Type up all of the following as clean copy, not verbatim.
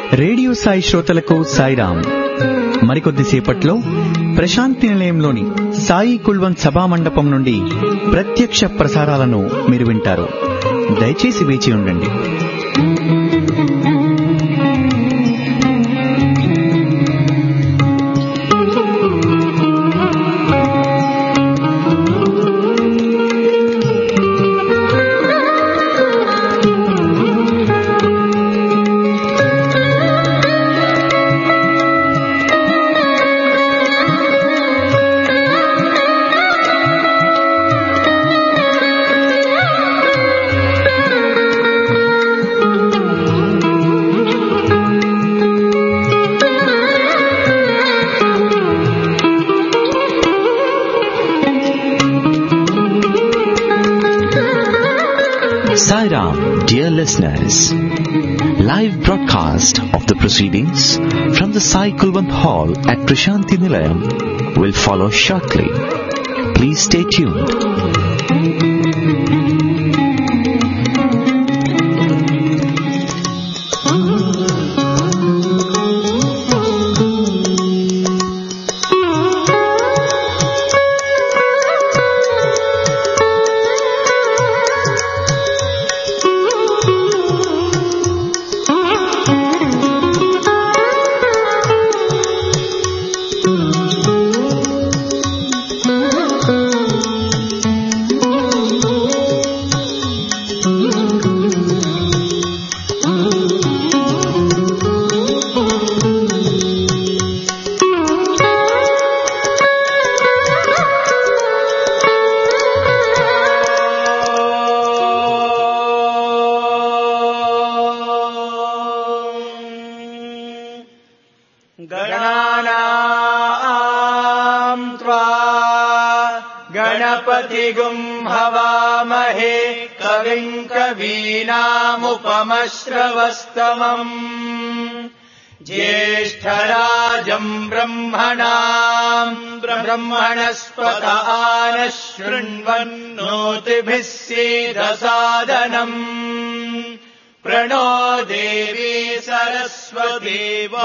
Radio Sai శ్రోతలకు సాయిరాం. మరికొద్దిసేపట్లో ప్రశాంతి నిలయంలోని సాయి కుల్వంత్ సభా మండపం నుండి ప్రత్యక్ష ప్రసారాలను మీరు వింటారు. దయచేసి వేచి ఉండండి. Sairam, dear listeners, live broadcast of the proceedings from the Sai Kulwant Hall at Prashanti Nilayam will follow shortly. Please stay tuned. श्रवस्तमम् ज्येष्ठराजम् ब्रह्मणस्पत आनः शृण्वन्नोतिभिः सीदसादनम् प्रणो देवी सरस्वती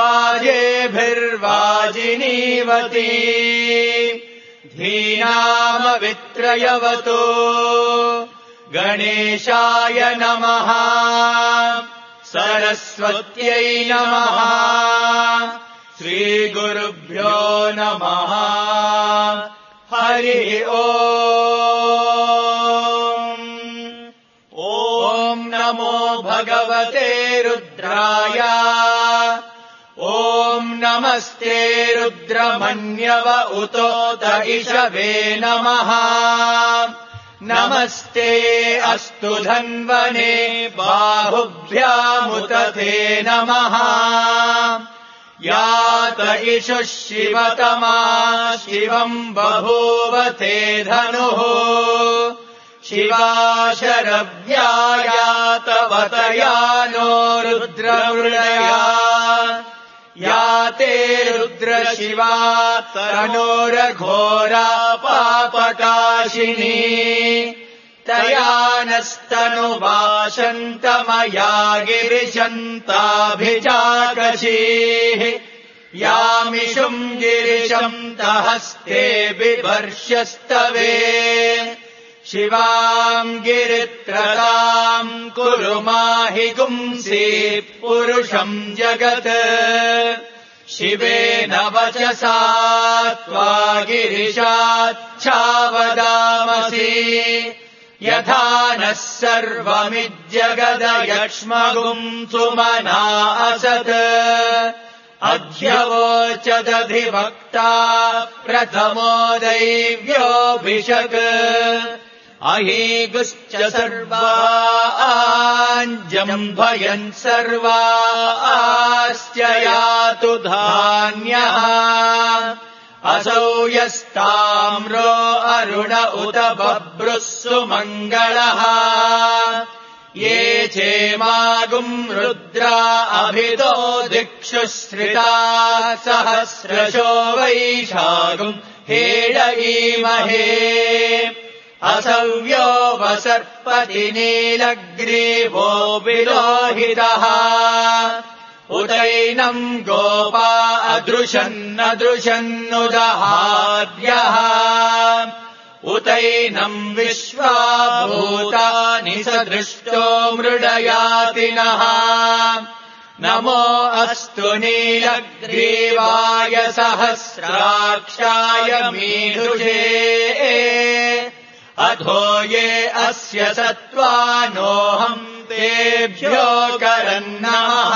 वाजेभिर्वाजिनीवती धीनामवित्रयवतो गणेशाय नमः सरस्वत्यै नमः श्रीगुरुभ्यो नमः हरि ॐ नमो भगवते रुद्राय ॐ नमस्ते रुद्रमन्यव उतोत इषवे नमः नमस्ते अस्तु धन्वने बाहुभ्यामुत ते नमः यात इषुः शिवतमा शिवम् बभूव ते धनुः शिवा शरव्यायातवतया नो रुद्रमृळया याते रुद्रशिवा तनोरघोरा पापकाशिनी तया नस्तनुवाशन्तमया गिरिशन्ताभिजाकशीः यामिषुम् गिरिशम् तहस्ते बिभर्ष्यस्तवे शिवाम् गिरित्रताम् कुरु माहि गुंसि पुरुषम् जगत् शिवेन वचसा त्वा गिरिशाच्छावदामसि यथा नः सर्वमिज्जगदयक्ष्मगुम् सुमना असत् अध्यवोचदधिवक्ता प्रथमो दैव्योऽभिषक् अहीगुश्च सर्वाञ्जम्भयन् सर्वाश्च यातु धान्यः असौ यस्ताम्रो अरुण उत बभ्रुः सुमङ्गलः ये चेमागुम् रुद्रा अभितो दिक्षु श्रिता सहस्रशो वैशागुम् हेळयीमहे असव्यो वसर्पति नीलग्रीवो विलोहितः उतैनम् गोपा अदृशन्नदृशन्नुदहार्यः उतैनम् विश्वा भूतानि सदृष्टो मृडयातिनः नमो अस्तु नीलग्रीवाय सहस्राक्षाय मीढुषे अधो ये अस्य सत्त्वानोऽहम् तेभ्यो करन्नमः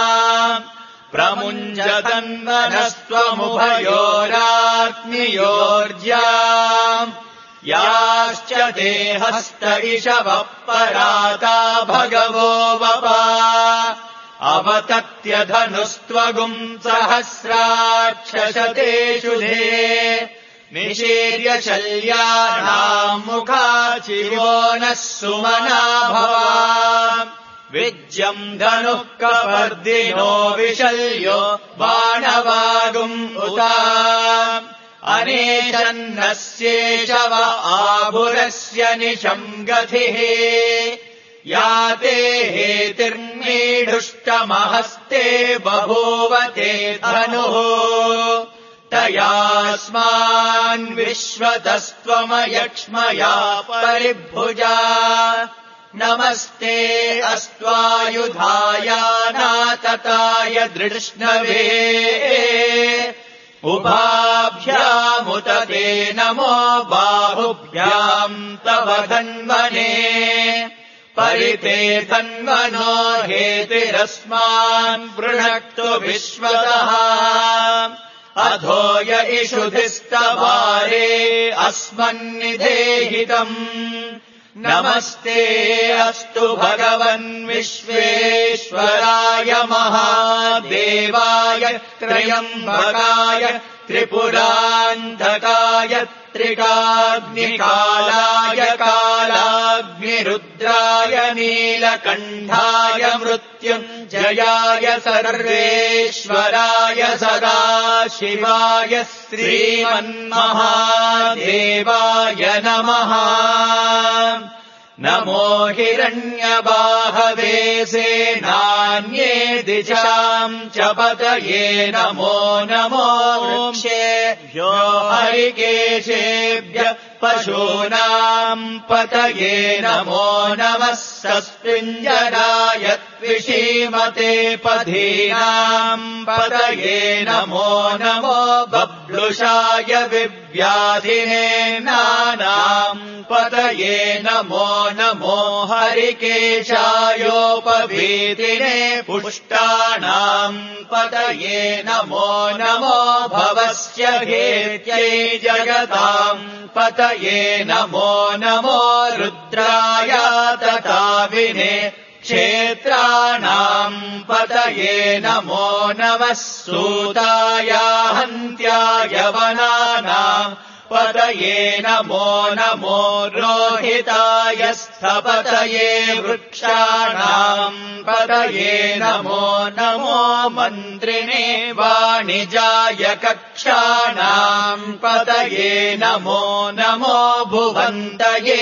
प्रमुञ्जतन्वनस्त्वमुभयोराग्नियोर्ज्या याश्च ते हस्त इषवः पराता भगवो वपा अवतत्य धनुस्त्वगुम् सहस्राक्षशतेषु धे निशीर्य शल्यानाम् मुखाचिवो नः सुमना भवा विज्यम् धनुः कपर्दिनो विशल्यो बाणवागुम् उता अनेशन्नस्येषव आभुरस्य निशम् गतिः या ते हेतिर्मीढुष्टमहस्ते बभूव ते धनुः तयास्मान् विश्वतस्त्वमयक्ष्मया परिभुजा नमस्ते अस्त्वायुधायानातताय दृष्णवे उभाभ्यामुत ते नमो बाहुभ्याम् तव धन्वने परिते धन्वनो हेतिरस्मान् वृणक्तु विश्वतः अधो य इषुधिस्तवारे अस्मन्निधेहितम् नमस्ते अस्तु भगवन् विश्वेश्वराय महादेवाय त्र्यम्बकाय त्रिपुरान्धकाय त्रिकाग्निकालाय कालाग्निरुद्राय नीलकण्ठाय मृत्युञ्जयाय सर्वेश्वराय सदाशिवाय श्रीमन्महादेवाय नमः नमो हिरण्यबाहवे सेनान्ये दिशाम् च पतये नमो नमो वृक्षेभ्यो हरिकेशेभ्य पशूनाम् पतये नमो नमः सस्पिञ्जराय त्विषीमते पधीनाम् पतये नमो नमो बब्लुषाय विव्याधिने नानाम् पतये नमो नमो हरिकेशायोपभीतिने पुष्टानाम् पतये नमो नमो भवस्य हेत्यै जगताम् पतये नमो नमो रुद्राय तताविने क्षेत्राणाम् पतये नमो नमः सूताय हन्त्याय वनानाम् पतये नमो नमो रोहिताय स्थपतये वृक्षाणाम् पतये नमो नमो मन्त्रिणे वाणिजाय कक्षाणाम् पतये नमो नमो भुवन्तये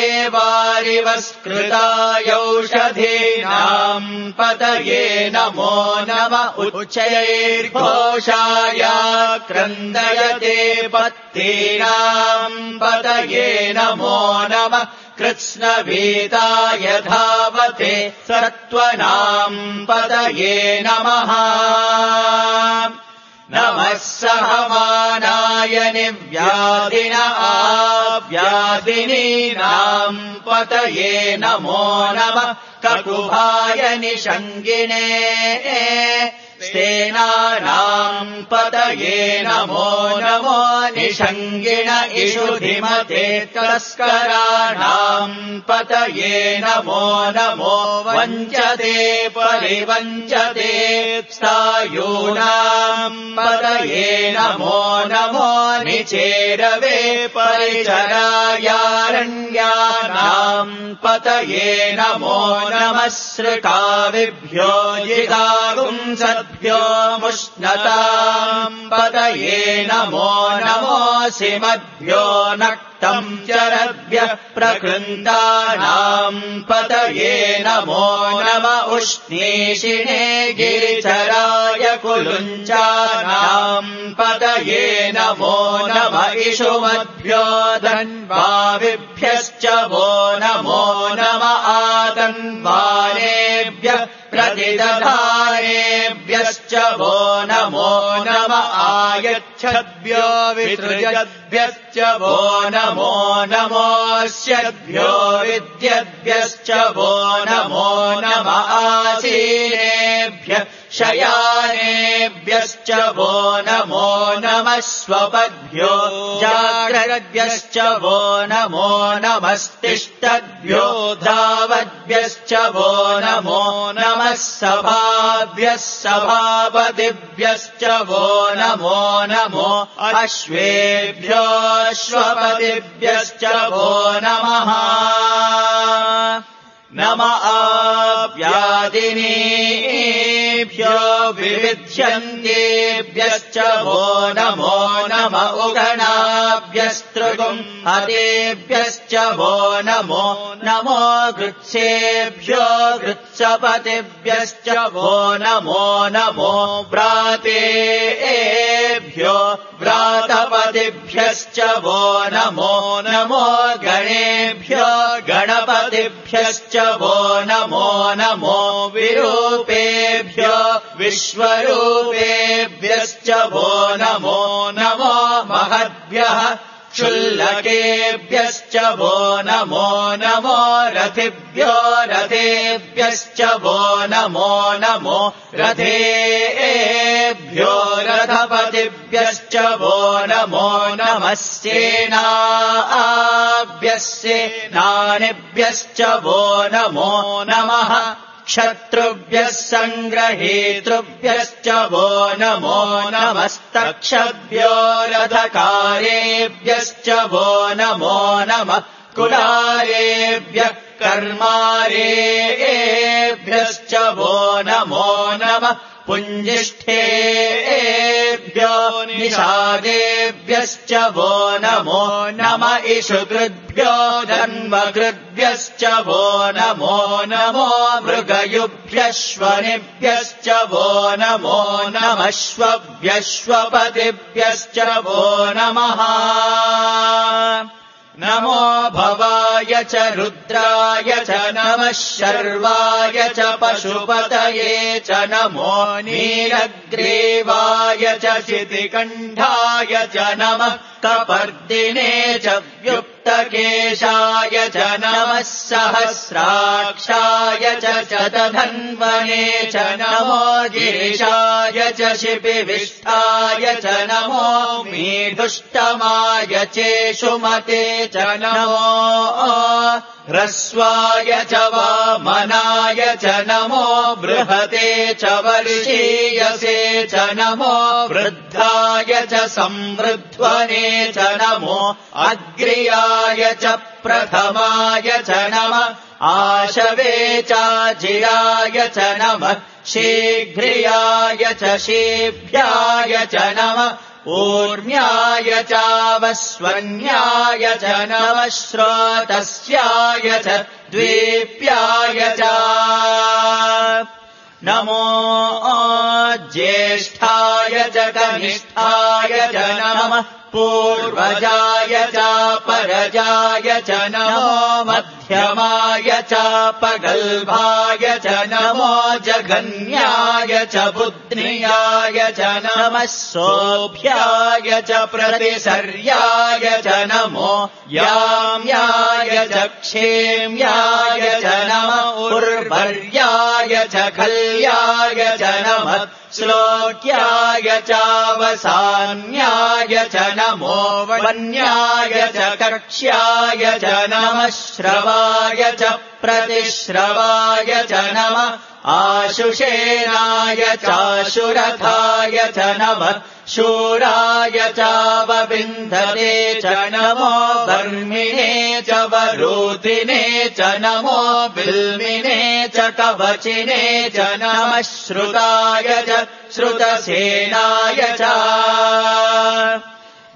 वारिवस्कृतायौषधीनाम् पतये नमो नम उच्चैर्घोषाय क्रन्दयते पत्तीनाम् पतये नमो नमः कृत्स्नभीताय धावते सत्त्वनाम् पतये नमः नमः सहमानाय निव्याधिन आव्याधिनीनाम् पतये नमो नमः ककुभाय निषङ्गिने स्तेनानाम् पतये नमो नमो निषङ्गिण इषुधिमते तस्कराणाम् पतये नमो नमो वञ्चते परिवञ्चते स्थायूनाम् पतये नमो नमो निचेरवे परिचरायारण्यानाम् पतये नमो नमः सृकाविभ्यो जिगागुंसद्भ्यो मुष्णताम् पतये नमो नमोऽसि मद्भ्यो नक् तम् चरभ्यः प्रकृन्तानाम् पतये नमो नम उष्णीषिणे गिरिचराय कुलुञ्चानाम् पतये नमो नम इषुमद्भ्यो धन्वाविभ्यश्च वो नमो नम आतन्वानेभ्यः प्रतिदधानेभ्यश्च वो नमो नम आयच्छद्भ्यो विसृजद्भ्यश्च वो नमो नमोऽस्यद्भ्यो विद्यद्भ्यश्च वो नमो नम आसीनेभ्यः शयानेभ्यश्च वो नमो नमः स्वपद्भ्यो जाग्रद्भ्यश्च वो नमो नमस्तिष्ठद्भ्यो धावद्भ्यश्च वो नमो नमः सभाभ्यः सभापतिभ्यश्च वो नमो नमो अश्वेभ्यो अश्वपतिभ्यश्च वो नमः नम आव्यादिनीभ्यो विविध्यन्तेभ्यश्च वो नमो नम उगणाभ्यस्तृगुम् हतेभ्यश्च वो नमो नमो गृत्सेभ्यो गृत्सपतिभ्यश्च वो नमो नमो व्रातेभ्यो व्रातपतिभ्यश्च वो नमो नमो गणेभ्यो गणपतिभ्यश्च वो नमो नमो विरूपेभ्यो विश्वरूपेभ्यश्च वो नमो नमो महद्भ्यः क्षुल्लकेभ्यश्च वो नमो नमो रथिभ्यो रथेभ्यश्च वो नमो नमो रथेभ्यो रथपतिभ्यश्च वो नमो नमः सेनाभ्यः सेनानिभ्यश्च वो नमो नमः क्षत्रुभ्यः सङ्ग्रहेतृभ्यश्च वो नमो नमस्तक्षभ्यो रथकारेभ्यश्च वो नमो नमः कुलारेभ्यः कर्मारेभ्यश्च वो नमो नमः पुञ्जिष्ठेभ्यो निषादेभ्यश्च वो नमो नम इषुकृद्भ्यो जन्मकृद्भ्यश्च वो नमो नमो मृगयुभ्यश्वनिभ्यश्च वो नमो नमश्वभ्यश्वपतिभ्यश्च वो नमः नमो भवाय च रुद्राय च नमः शर्वाय च पशुपतये च नमो नीलग्रीवाय च शितिकण्ठाय च नमः कपर्दिने च व्युक्तकेशाय च नमः सहस्राक्षाय च शतधन्वने च नमो गिरिशाय च शिपिविष्टाय च नमो मीढुष्टमाय चेषुमते च नमो ह्रस्वाय च वामनाय च नमो बृहते च वर्षीयसे च नमो वृद्धाय च संवृध्वने च नमो अग्र्याय च प्रथमाय च नमः आशवे चाजिराय च नमः शीघ्रियाय च शीभ्याय च नमः ऊर्म्याय चावस्वन्याय च नमः श्रोतस्याय च द्वीप्याय च नमो ज्येष्ठाय च कनिष्ठाय च नमः पूर्वजाय च परजाय च नमो मध्यमाय च पगल्भाय च नमो जघन्याय च बुध्न्याय च नमः सोऽभ्याय च प्रतिसर्याय च नमो याम्याय च क्षेम्याय च नमः उर्वर्याय च खल्याय च नमः श्लोक्याय चावसान्याय च नमो वन्याय च कक्ष्याय च नमः श्रवाय च प्रतिश्रवाय च नमः आशुषेणाय चाशुरथाय च नमः शूराय चावबिन्धते च नमो वर्मिणे च वरूधिने च नमो बिल्मिने च कवचिने च नमः श्रुताय च श्रुतसेनाय च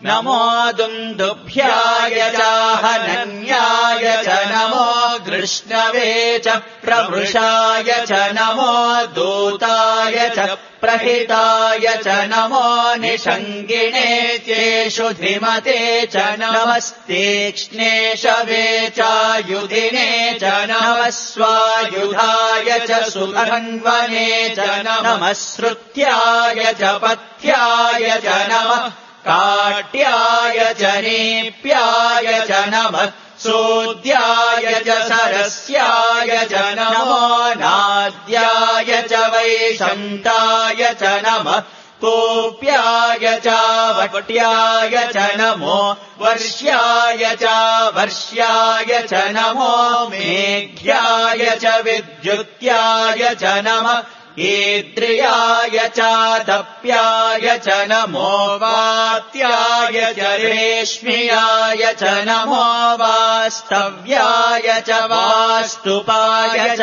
नमो दुन्दुभ्याय चाहनन्याय च नमो गृष्णवे च प्रवृषाय च नमो दूताय च प्रहिताय च नमो निषङ्गिणे चेषु धिमते च नमस्तीक्ष्णेशवे चायुधिने च नमः स्वायुधाय च सुधन्वने च नमः श्रुत्याय च पथ्याय च नमः काट्याय च नेप्याय च नमः सोद्याय च सरस्याय च नमो नाद्याय च वैशन्ताय च नमः कोप्याय च वट्याय च नमो वर्ष्याय च वर्ष्याय च नमो मेघ्याय च विद्युत्याय च नमः ईद्रियाय च तप्याय च नमो वात्याय च रेश्म्याय च नमो वास्तव्याय च वास्तुपाय च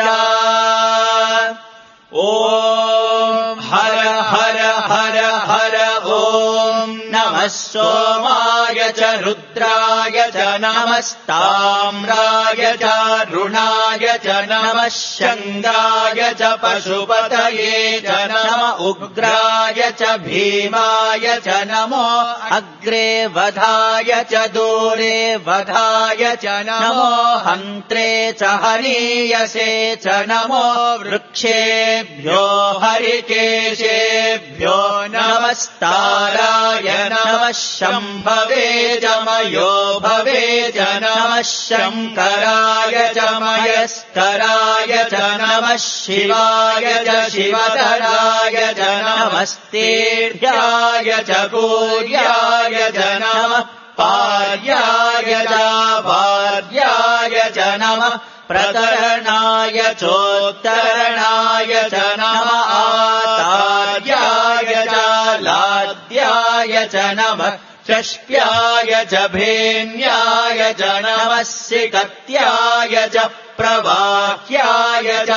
ॐ हर हर हर हर ॐ नमः सोमाय च रुद्राय च नमस्ताम्राय च रुणाय च नमः शङ्गाय च पशुपतये च नम उग्राय च भीमाय च नमो अग्रे वधाय च दूरे वधाय च नमो हन्त्रे च हनीयसे च नमो वृक्षेभ्यो हरिकेशेभ्यो नमस्ताराय नमः शम्भवे च मयो भवे च नमः शङ्कराय च मयस्कराय च नमः शिवाय च शिवतराय च नमस्तेभ्याय च गौर्याय च नमः पार्याय च वार्याय च नमः प्रतरणाय चोत्तरणाय च नमः आतार्याय च लाद्याय च नमः चष्प्याय च भेन्याय च नमः सिकत्याय च प्रवाह्याय च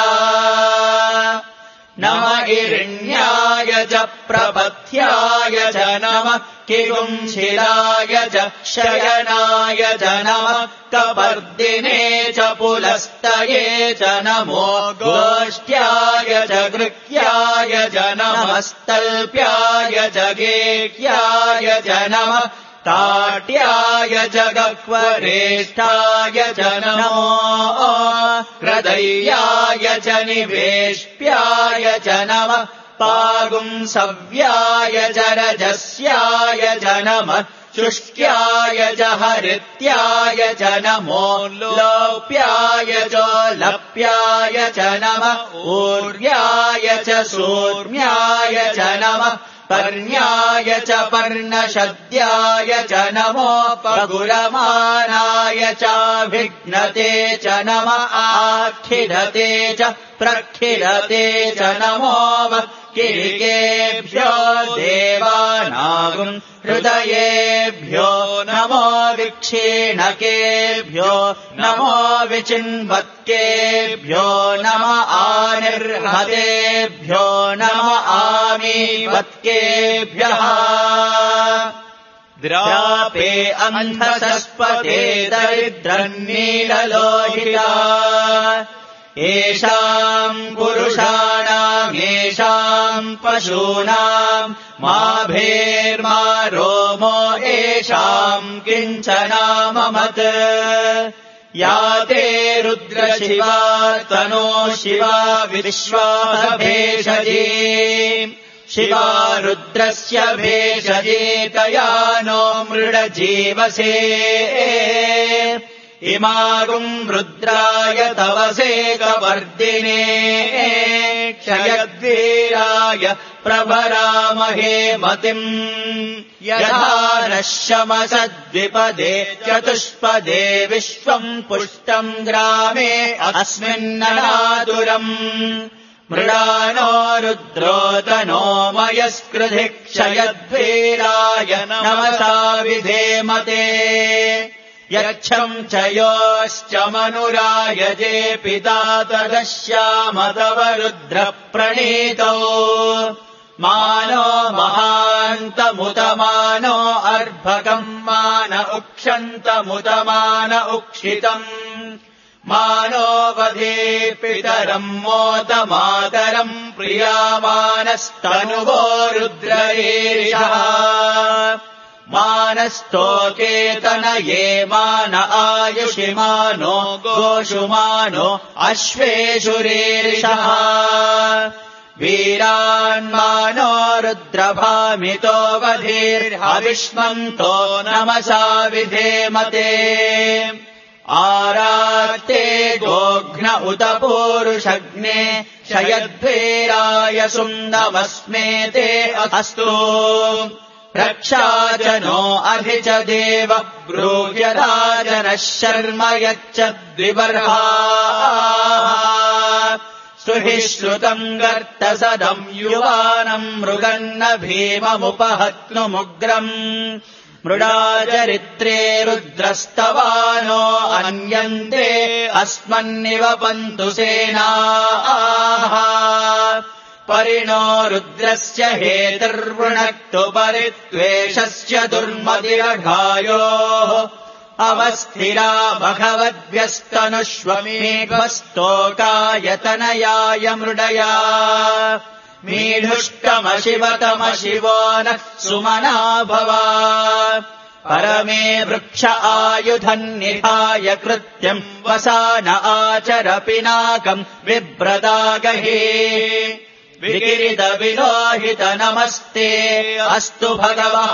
नमः हिरण्याय च प्रपथ्याय च नमः किगुंशिलाय च शयनाय च नमः कपर्दिने च पुलस्तये च नमो गोष्ठ्याय च गृह्याय च नमस्तल्प्याय च गेह्याय च नमः काट्याय च गह्वरेष्ठाय च नमो हृदयाय च निवेश्प्याय च नमः पागुंसव्याय च रजस्याय च नमः शुष्क्याय च हरित्याय च नमो लोप्याय च लप्याय च नमः ऊर्याय च सूर्म्याय च नमः पर्ण्याय च पर्णशद्याय च नमो पगुरमानाय च विघ्नते च नमः आखिलते च प्रखिलते च नमो किरिकेभ्यो देवानागुं हृदयेभ्यो नमो विक्षीणकेभ्यो नमो विचिन्वत्केभ्यो नम आनिर्हतेभ्यो नम आमीवत्केभ्यः द्रापे अन्धसस्पते दरिद्रन्नीललोहिता येषाम् पुरुषाणाम् येषाम् पशूनाम् मा भेर्मा रोमो येषाम् किञ्चनाममत् या ते रुद्रशिवा तनो शिवा विश्वाः भेषजी शिवा रुद्रस्य भेषजी तया नो मृडजीवसे इमागुम् रुद्राय तवसे कवर्दिने क्षयद्वीराय प्रभरामहे मतिम् यथा नः शमसद्विपदे चतुष्पदे विश्वम् पुष्टम् ग्रामे अस्मिन्ननातुरम् मृडानो रुद्रोतनो मयस्कृधि क्षयद्वीराय नमसा विधेमते यच्छम् च योश्च मनुरायजे पिता तदश्याम तव रुद्रप्रणीतौ मानो महान् उक्षन्तमुतमानो अर्भकम् मान उक्षन्तमुतमान उक्षितम् मानो वधे पितरम् मोदमातरम् प्रियामानस्तनुवो रुद्ररीरिषः मानस्तोकेतनये मान आयुषिमानो गोषुमानो अश्वेषुरीरिषः वीरान्मानो रुद्रभामितो वधीर्हविष्मन्तो नमसा विधेमते आरात्ते गोघ्न उत पूरुषग्ने शयद्भेराय सुन्दमस्मेते अस्तु रक्षाजनो अधि च देव ब्रूह्यदाजनः शर्म यच्च द्विबर्हा सुहि श्रुतम् गर्तसदम् युवानम् मृगन्न भीममुपहत्नुमुग्रम् मृडाचरित्रे रुद्रस्तवानो अन्यन्ते अस्मन्निव पन्तु सेनाः परिणो रुद्रस्य हेतुर्वृणक्तु परित्वेषस्य दुर्मतिरघायोः अवस्थिरा भगवद्भ्यस्तनुष्वमेघस्तोकायतनयाय मृडया मीढुष्टमशिवतमशिवो नः सुमना भवा परमे वृक्ष आयुधन्निधाय कृत्यम् वसान आचर पिनाकम् बिभ्रदागहे विकिरितविलोहित नमस्ते अस्तु भगवः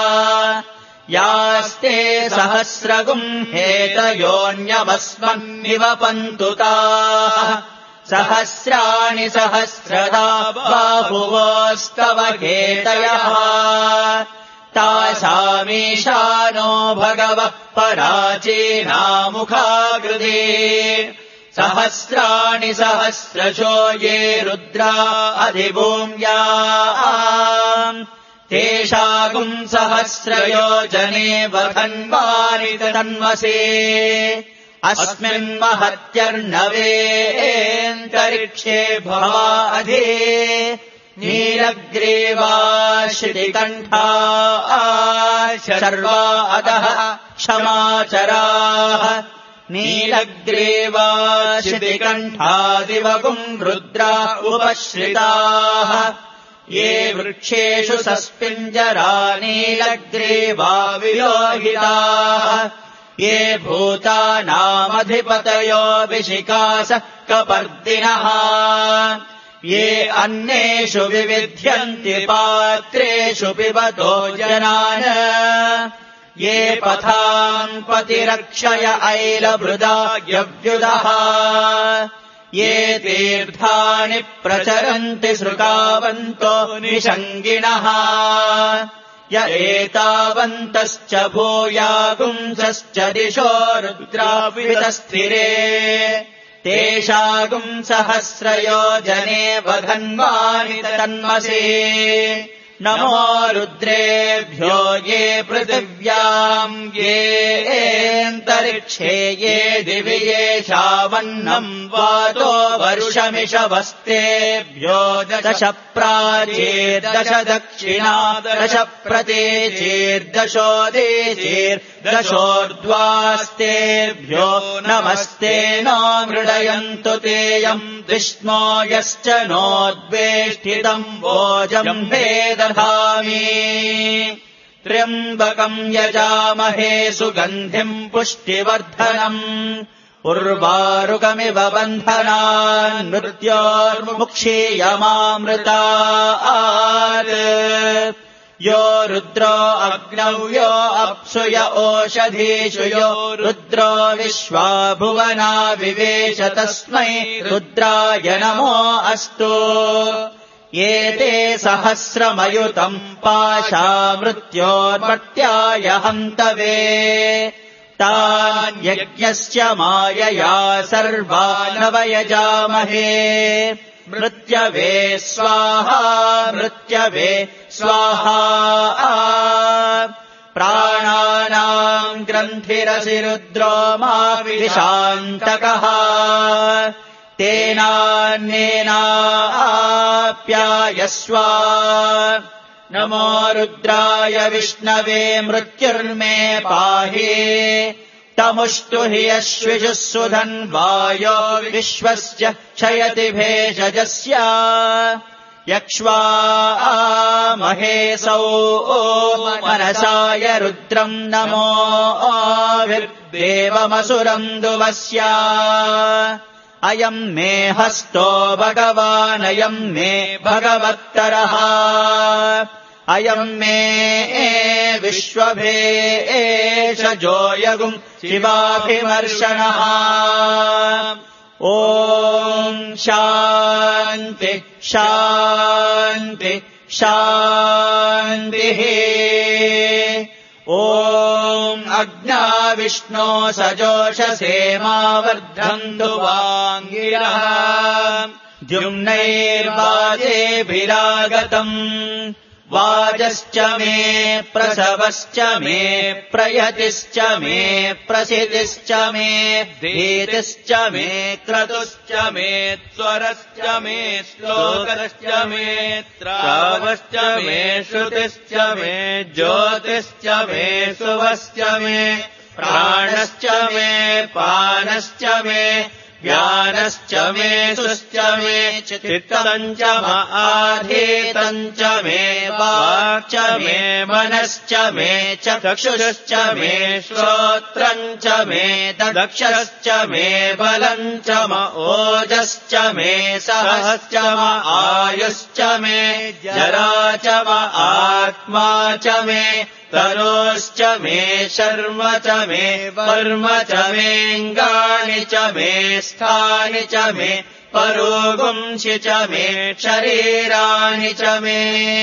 यास्ते सहस्रगुम् हेतयोऽन्यमस्मन्निव पन्तु ताः सहस्राणि सहस्रधा बाहुवोस्तव हेतयः तासामीशानो भगवः पराचीनामुखाकृते सहस्राणि सहस्रशो ये रुद्रा अधिभूम्या तेषागुम् सहस्रयोजने वधन्वानि तन्वसे अस्मिन्महत्यर्णवेऽन्तरिक्षे भवा अधि नीलग्रीवाश्रितिकण्ठा शर्वा अधः क्षमाचराः नीलग्रीवाश्रितिकण्ठादिवगुम् रुद्रा उपश्रिताः ये वृक्षेषु सस्पिञ्जरा नीलग्रीवा विलोहिताः ये भूतानामधिपतयो विशिखासः कपर्दिनः ये अन्नेषु विविध्यन्ति पात्रेषु पिबतो जनान् ये पथान् पतिरक्षय ऐलभृदा यव्युदः ये तीर्थानि प्रचरन्ति श्रुतावन्तो निषङ्गिणः य एतावन्तश्च भूयागुंसश्च दिशो रुद्रावितस्थिरे तेषागुम् सहस्रयोजने वधन्वानि तन्मसे नमो रुद्रेभ्यो ये पृथिव्याम् येऽन्तरिक्षे ये दिवि येषावन्नम् वातो वरुषमिषवस्तेभ्यो दश प्राचीर्दश दक्षिणा दश प्रतीचीर्दशोदेचीर्दशोर्ध्वास्तेभ्यो नमस्ते नो मृडयन्तु तेयम् विष्णो यश्च नोद्वेष्टितम् वोजम् भेदधामि त्र्यम्बकम् यजामहे सुगन्धिम् पुष्टिवर्धनम् उर्वारुकमिव बन्धनान् मृत्योर्मुक्षीयमामृतात् यो रुद्रो अग्नौ यो अप्सु य ओषधीषु यो रुद्रो विश्वा भुवना विवेश तस्मै रुद्राय नमो अस्तु एते सहस्रमयुतम् पाशा मृत्योर्मर्त्याय हन्तवे तान् यज्ञस्य मायया सर्वानवयजामहे मृत्यवे स्वाहा मृत्यवे स्वाहा प्राणानाम् ग्रन्थिरसि रुद्रो मा विशान्तकः तेनान्येनाप्यायस्व नमो रुद्राय विष्णवे मृत्युर्मे पाहि तमुष्टु हि यश्विषुः सुधन्वायो विश्वस्य क्षयति भेषजस्य यक्ष्वा महेशौ मनसाय रुद्रम् नमो विर्देवमसुरम् दुवस्य अयम् मे हस्तो भगवानयम् मे भगवत्तरः अयम् मे विश्वभेषजो यगुम् शिवाभिमर्शनः ॐ शान्ति शान्ति शान्तिः ॐ अग्ना विष्णो सजोषसेमावर्धन्तु वाङ्गिरः द्युम्नैर्वाजेभिरागतम् वाजश्च मे प्रसवश्च मे प्रयतिश्च मे प्रसिद्धिश्च मे धीतिश्च मे क्रतुश्च मे स्वरश्च मे श्लोकश्च मे त्रावश्च मे श्रुतिश्च मे ज्योतिश्च मे सुवश्च मे प्राणश्च मे पानश्च मे ज्ञानश्च मे सुश्च मे चित्तम् च आधीतम् च मे वाक् च मे मनश्च मे चक्षुश्च मे श्रोत्रम् च मे दक्षश्च मे बलम् च ओजश्च मे सहश्च आयुश्च मे जरा च आत्मा च मे तरोश्च मे शर्म च मे कर्म च मेऽङ्गानि च मे स्थानि च मे परोगुंसि च मे शरीराणि च मे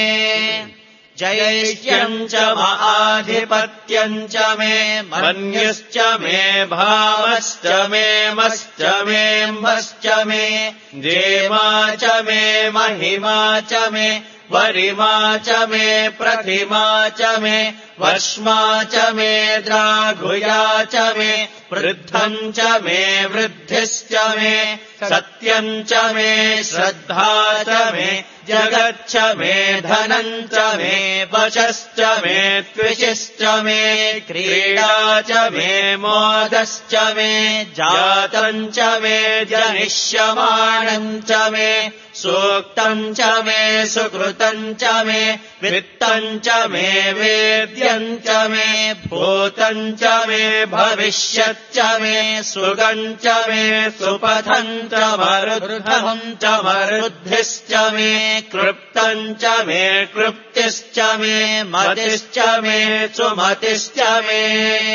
जयैष्यम् च आधिपत्यम् च मे मन्युश्च मे भावश्च मे मश्च मे म्भश्च मे जेमा च मे महिमा च मे वरिमा च मे प्रतिमा च मे वर्ष्मा च मे द्राघुया च मे वृद्धम् च मे वृद्धिश्च मे सत्यम् च मे श्रद्धा च मे जगच्च मे धनम् च मे वशश्च मे त्विषिश्च मे क्रीडा च मे मोदश्च मे जातम् च मे जनिष्यमाणम् च मे सूक्तम् च मे सुकृतम् च मे वित्तम् च मे वेद्यम् च मे भूतम् च मे भविष्यच्च मे सुगम् च मे सुपथम् च मरुद्धम् च मरुद्धिश्च मे कृप्तम् च मे कृप्तिश्च मे मतिश्च मे सुमतिश्च मे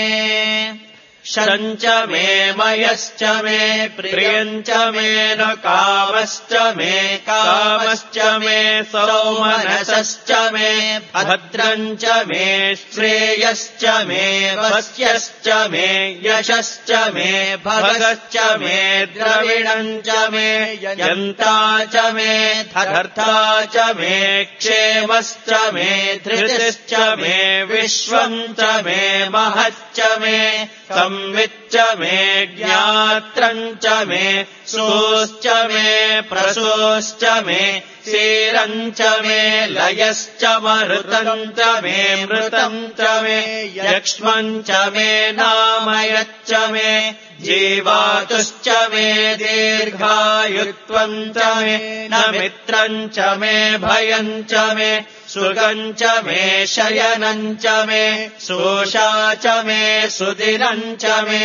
शम् च मे मयश्च मे प्रियम् च मे न कामश्च मे कामश्च मे सौमनसश्च मे भद्रम् च मे श्रेयश्च मे वस्यश्च मे यशश्च मे भगश्च मे द्रविणम् च मे यन्ता च मे धर्ता च मे क्षेमश्च मे धृतिश्च मे विश्वम् च मे महच्च मे संविच्च मे ज्ञात्रम् च मे सोश्च मे प्रसोश्च मे क्षीरम् च मे लयश्च मरुतम् च मे मृतम् च मे यक्ष्मम् च मे नामयच्च मे जीवातुश्च मे दीर्घायुत्वम् च मे न मित्रम् च मे भयम् च मे सुगम् च मे शयनम् च मे शोषा च मे सुदिनम् च मे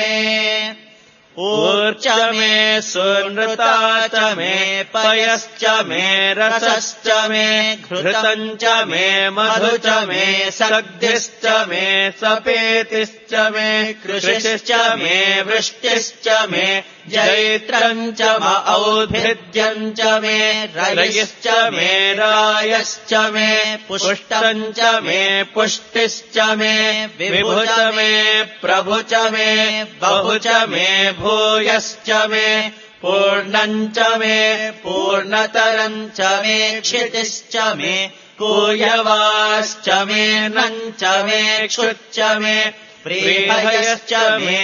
ऊर्च मे सुनृता च मे पयश्च मे रसश्च मे घृतम् च मे मधु च मे सग्धिश्च मे सपेतिश्च मे कृषिश्च मे वृष्टिश्च मे जैत्रम् च औभिद्यम् च मे रयिश्च मे रायश्च मे पुष्टम् च मे पुष्टिश्च मे विभु च मे प्रभु च मे बहु च मे भूयश्च मे पूर्णम् च मे पूर्णतरम् च मे क्षितिश्च मे कूयवाश्च मे नम् च मे क्षुच्च मे प्रीभयश्च मे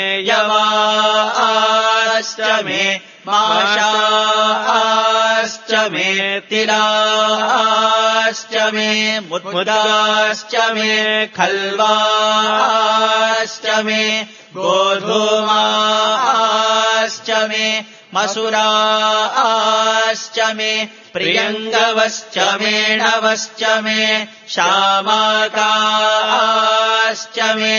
यवाश्च मे माशाश्च मे तिलाश्च मुद्गाश्च मे मुद्गाश्च मे खल्वाश्च मे गोधूमाश्च मे मसुराश्च मे प्रियङ्गवश्च मेणवश्च मे शामाकाश्च मे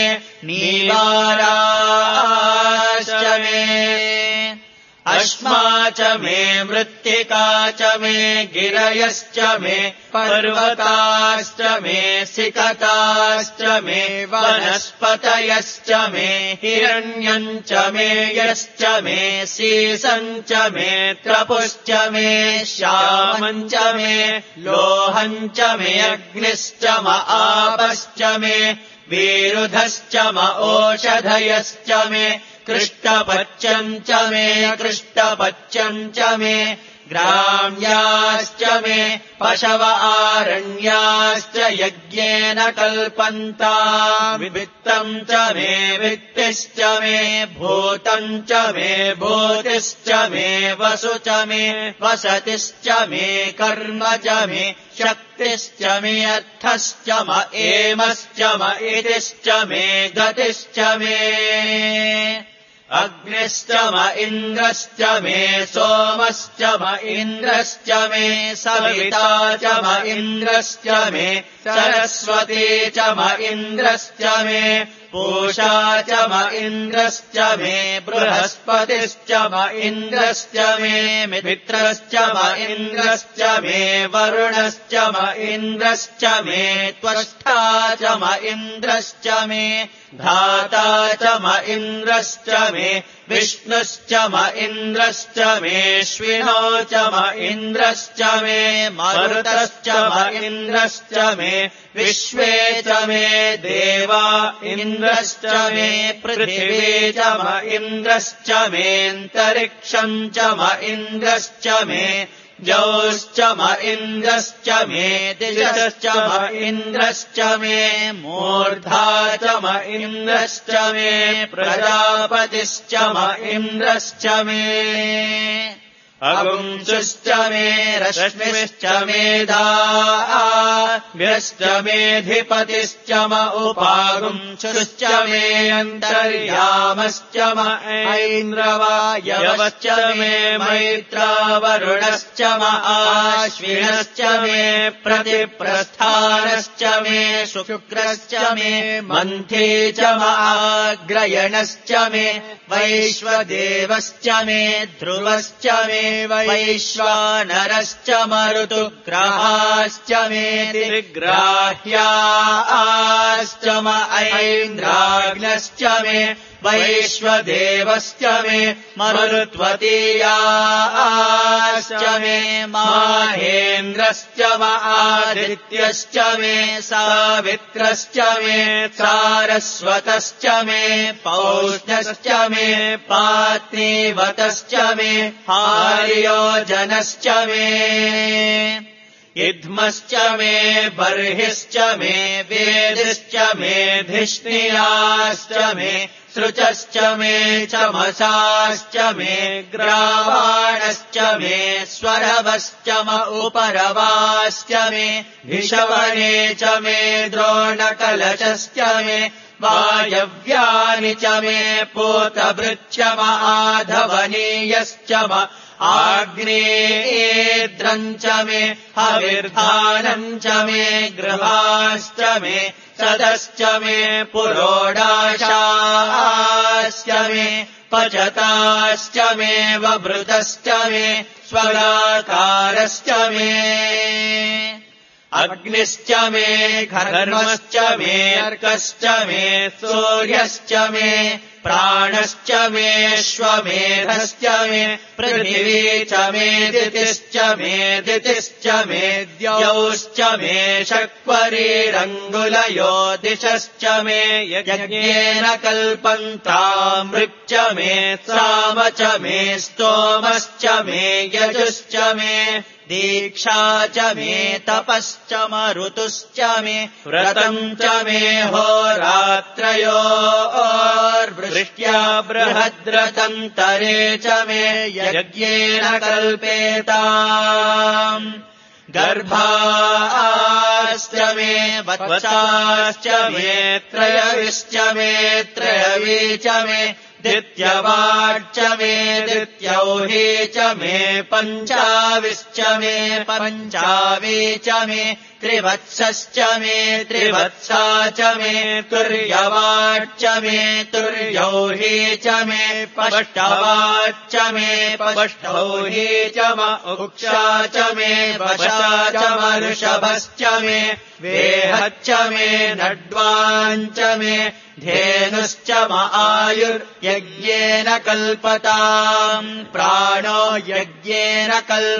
नीवाराश्च मे अश्मा च मे मृत्तिका च मे गिरयश्च मे पर्वताश्च मे सिकताश्च मे वनस्पतयश्च मे हिरण्यम् च मे यश्च मे सीसम् च मे त्रपुश्च मे श्यामम् च मे लोहम् च मे अग्निश्च म आपश्च मे विरुधश्च म ओषधयश्च मे कृष्टपच्यम् च मे कृष्टपच्यम् च मे ग्राम्याश्च मे पशव आरण्याश्च यज्ञेन कल्पन्ता वित्तम् च मे वित्तिश्च मे भूतम् च मे भूतिश्च मे वसु च मे वसतिश्च मे कर्म च मे शक्तिश्च मे अर्थश्च म एमश्च म इतिश्च मे गतिश्च मे अग्निश्च म इन्द्रश्च मे सोमश्च म इन्द्रश्च मे सविता च म इन्द्रश्च मे सरस्वती च म इन्द्रश्च मे पूषा च म इन्द्रश्च मे बृहस्पतिश्च म इन्द्रश्च मे मित्रश्च म इन्द्रश्च मे वरुणश्च म इन्द्रश्च मे त्वष्टा च म इन्द्रश्च मे धाता च म इन्द्रश्च मे विष्णुश्च म इन्द्रश्च मेऽश्विनो च म इन्द्रश्च मे मरुतश्च म इन्द्रश्च मे विश्वे च मे देवा इन्द्रश्च मे पृथिवी च म इन्द्रश्च मेऽन्तरिक्षम् च म इन्द्रश्च मे जौश्च म इन्द्रश्च मे दिशश्च म इन्द्रश्च मे मूर्धा च म इन्द्रश्च मे प्रजापतिश्च म इन्द्रश्च मे अगुंसुश्च मे रश्मिश्च मेधाभ्यश्च मेऽधिपतिश्च म उपागुंसुश्च मे अन्तर्यामश्च म ऐन्द्रवायवश्च मे मैत्रावरुणश्च म आश्विनश्च मे प्रतिप्रस्थानश्च मे शुक्रश्च मे मन्थे च म आग्रयणश्च मे वैश्वदेवश्च मे ध्रुवश्च मे वैश्वानरश्च मरुतुग्राश्च मे त्रिग्राह्याश्च म ऐन्द्राग्नश्च मे वैश्वदेवश्च मे मरुत्वतीयाश्च मे माहेन्द्रश्च म आदित्यश्च मे सावित्रश्च मे सारस्वतश्च मे पौष्णश्च मे पात्नीवतश्च मे हार्योजनश्च मे इद्मश्च मे बर्हिश्च मे वेदिश्च मे धिष्णियाश्च मे सृचश्च मे चमसाश्च मे ग्रावाणश्च मे स्वरवश्च म उपरवाश्च मे भिषवणे च मे द्रोणकलशश्च मे वायव्यानि च मे पूतभृच्च म आधवनीयश्च म आग्नेयेद्रम् च मे हविर्धानम् च मे गृहाश्च मे सदश्च मे पुरोडाशाश्च मे पचताश्च मे वभृतश्च मे स्वराकारश्च मे अग्निश्च मे घर्मश्च मे अर्कश्च मे सूर्यश्च मे प्राणश्च मेऽश्वमेधश्च मे पृथिवी च मे दितिश्च मे दितिश्च मे द्यौश्च मे शक्वरीरङ्गुलयो दिशश्च मे यज्ञेन कल्पन्तामृक् च मे साम च मे स्तोमश्च मे यजुश्च मे दीक्षा च मे तपश्च मरुतुश्च मे व्रतम् च मे होरात्रयोर्वृष्ट्या बृहद्रतम् तरे च मे यज्ञेन कल्पेताम् गर्भा वत्साश्च मे वत्साश्च मे त्रयविश्च मे त्रयवी च मे द्वित्यवाच्च मे द्वित्यौही च मे पञ्चाविश्च मे पञ्चावी च मे त्रिवत्सश्च मे त्रिवत्सा च मे तुर्यवाच्च मे तुर्यौही च मे पष्टवाच्च मे पष्टौही च उक्षा च मे वशा च मऋषभश्च मे वेहच्च मे नड्वाञ्च मे धेनुश्च आयुर्यज्ञेन कल्पताम् प्राणो यज्ञेन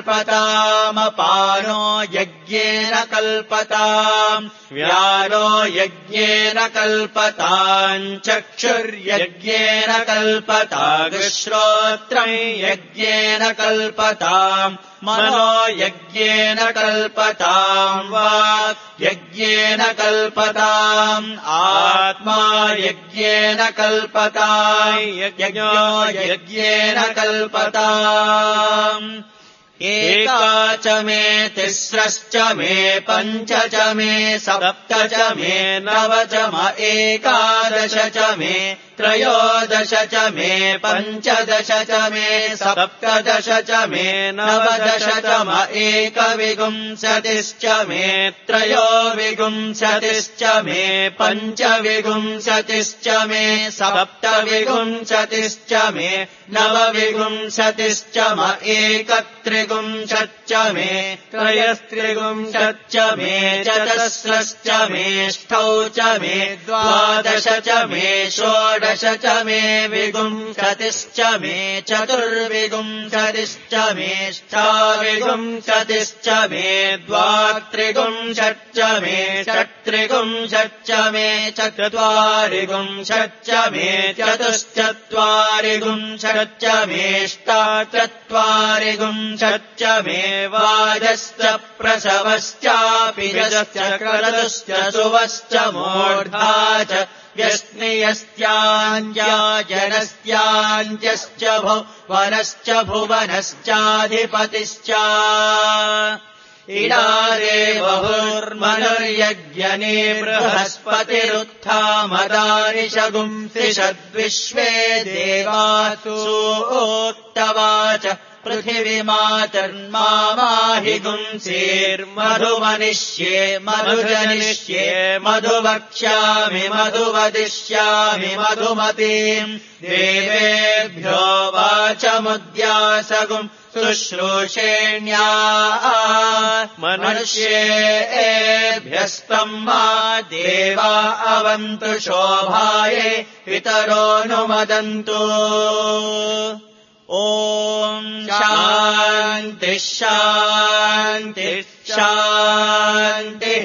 कल्पतामपानो यज्ञेन कल्पताम् व्यानो यज्ञेन कल्पताम् चक्षुर्यज्ञेन कल्पताम् श्रोत्रम् यज्ञेन कल्पताम् मनो यज्ञेन कल्पताम् वाक् यज्ञेन कल्पताम् आत्मा यज्ञेन कल्पताम् यज्ञो यज्ञेन कल्पताम् एका च मे तिस्रश्च मे पञ्च च मे सप्त च मे नव च म एकादश च मे त्रयोदश च मे पञ्चदश च मे सप्तदश च मे नवदश च म एकविंशतिश्च मे त्रयोविंशतिश्च मे पञ्चविंशतिश्च मे सप्तविंशतिश्च मे नवविंशतिश्च म एकत्रिंशच्च मे त्रयस्त्रिंशच्च मे चतस्रश्च मेष्ठौ च मे द्वादश च मे षोडश च मे विंशतिश्च मे चतुर्विंशतिश्च मेष्ठाविंशतिश्च मे द्वात्रिंशच्च मे षट्त्रिंशच्च मे चत्वारिंशच्च मे चतुश्चत्वारिंशच्च मेष्टाचत्वारिंशच्च मे वाजश्च प्रसवश्चापिजश्च क्रतुश्च सुवश्च मूर्धा च व्यस्नियस्त्याञ्जाजनस्त्याञ्जश्च भुवनश्च भुवनश्चाधिपतिश्च इडारे बहुर्मनुर्यज्ञने बृहस्पतिरुत्थामदानि शगुंसिषद्विश्वे देवासुोक्तवाच पृथिवीमातर्माहि गुंसेर्मधुमनिष्ये मधुजनिष्ये मधुवक्ष्यामि मधुवदिष्यामि मधुमतीम् देवेभ्यो वाचमुद्यासगुम् शुश्रूषेण्या मनुष्येभ्यस्त्वम् मा देवा अवन्तु शोभाये पितरोऽनुमदन्तु ॐ शान्तिः शान्तिः शान्तिः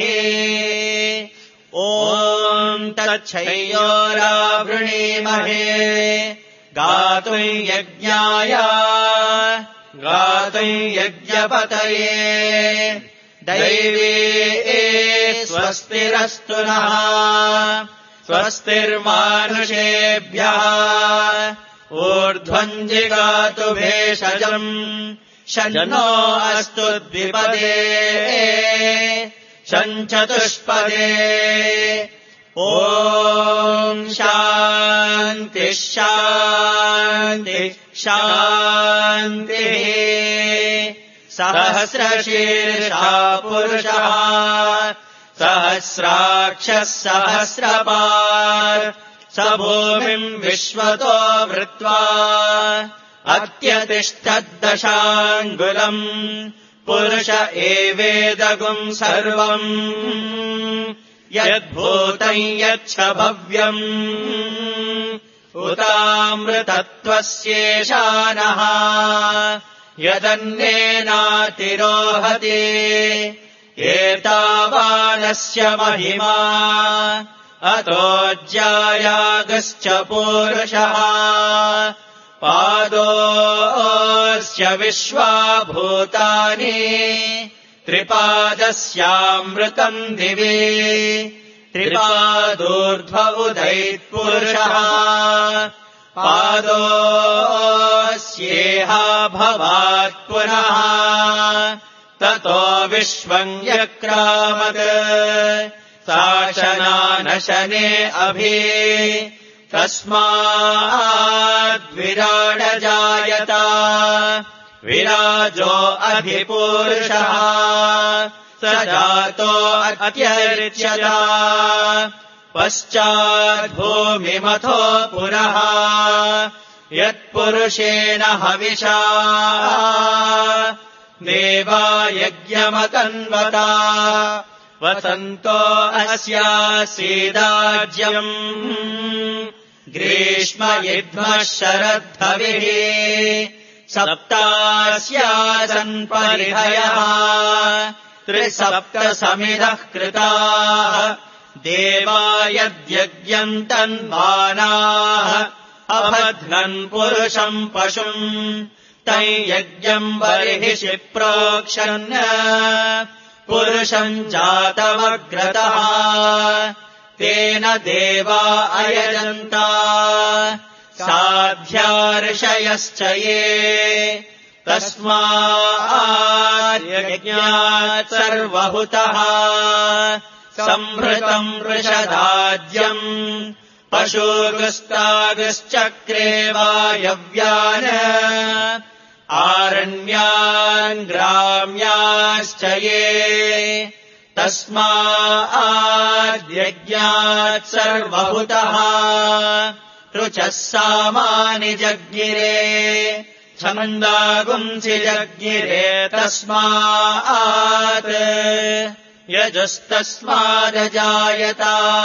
ॐ तच्छयोरावृणीमहे गातुम् यज्ञाय गातुम् यज्ञपतये दैवे स्वस्तिरस्तु नः स्वस्तिर्मानुषेभ्यः ऊर्ध्वम् जिगातु भेषजम् शन्नो अस्तु द्विपदे शञ्चतुष्पदे ॐ शान्तिः शान्तिः शान्तिः सहस्रशीर्षा पुरुषः सहस्राक्षः सहस्रपात् स भूमिम् विश्वतो वृत्वा अत्यतिष्ठद्दशाङ्गुलम् पुरुष एवेदगुम् सर्वम् यद्भूतम् यच्छ भव्यम् उतामृतत्वस्येषानः यदन्नेनातिरोहति एतावानस्य महिमा अतोऽज्यायागश्च पूरुषः पादोऽस्य विश्वाभूतानि त्रिपादस्यामृतम् दिवि त्रिपादोर्ध्व उदैत्पुरुषः पादोऽस्येह भवात् पुनः ततो विश्वम् व्यक्रामत् शासनानशने अभि तस्माद्विराडजायत विराजो अधिपूरुषः स जातो अत्यरिच्यत पश्चाद्भूमिमथो पुनः यत्पुरुषेण हविषा देवा यज्ञमकन्वता वसन्तो अस्यासीदाज्यम् ग्रीष्म युध्मः शरद्धविः सप्तास्यासन् परिहयः त्रिसप्तसमिधः कृताः देवा यद्यज्ञम् तन्वानाः अबध्नन् पुरुषम् पशुम् तम् यज्ञम् बर्हिषि प्रोक्षन् पुरुषम् जातमग्रतः तेन देवा अयजन्ता साध्यार्षयश्च ये तस्माद्यज्ञात् सर्वहुतः संहृतम् वृषदाज्यम् पशुगुस्तागश्चक्रे वायव्यान् आरण्यान् ग्राम्याश्च ये तस्माद्यज्ञात् सर्वहुतः ऋचः सामानि जज्ञिरे छन्दागुंसि जज्ञिरे तस्मात् यजस्तस्मादजायत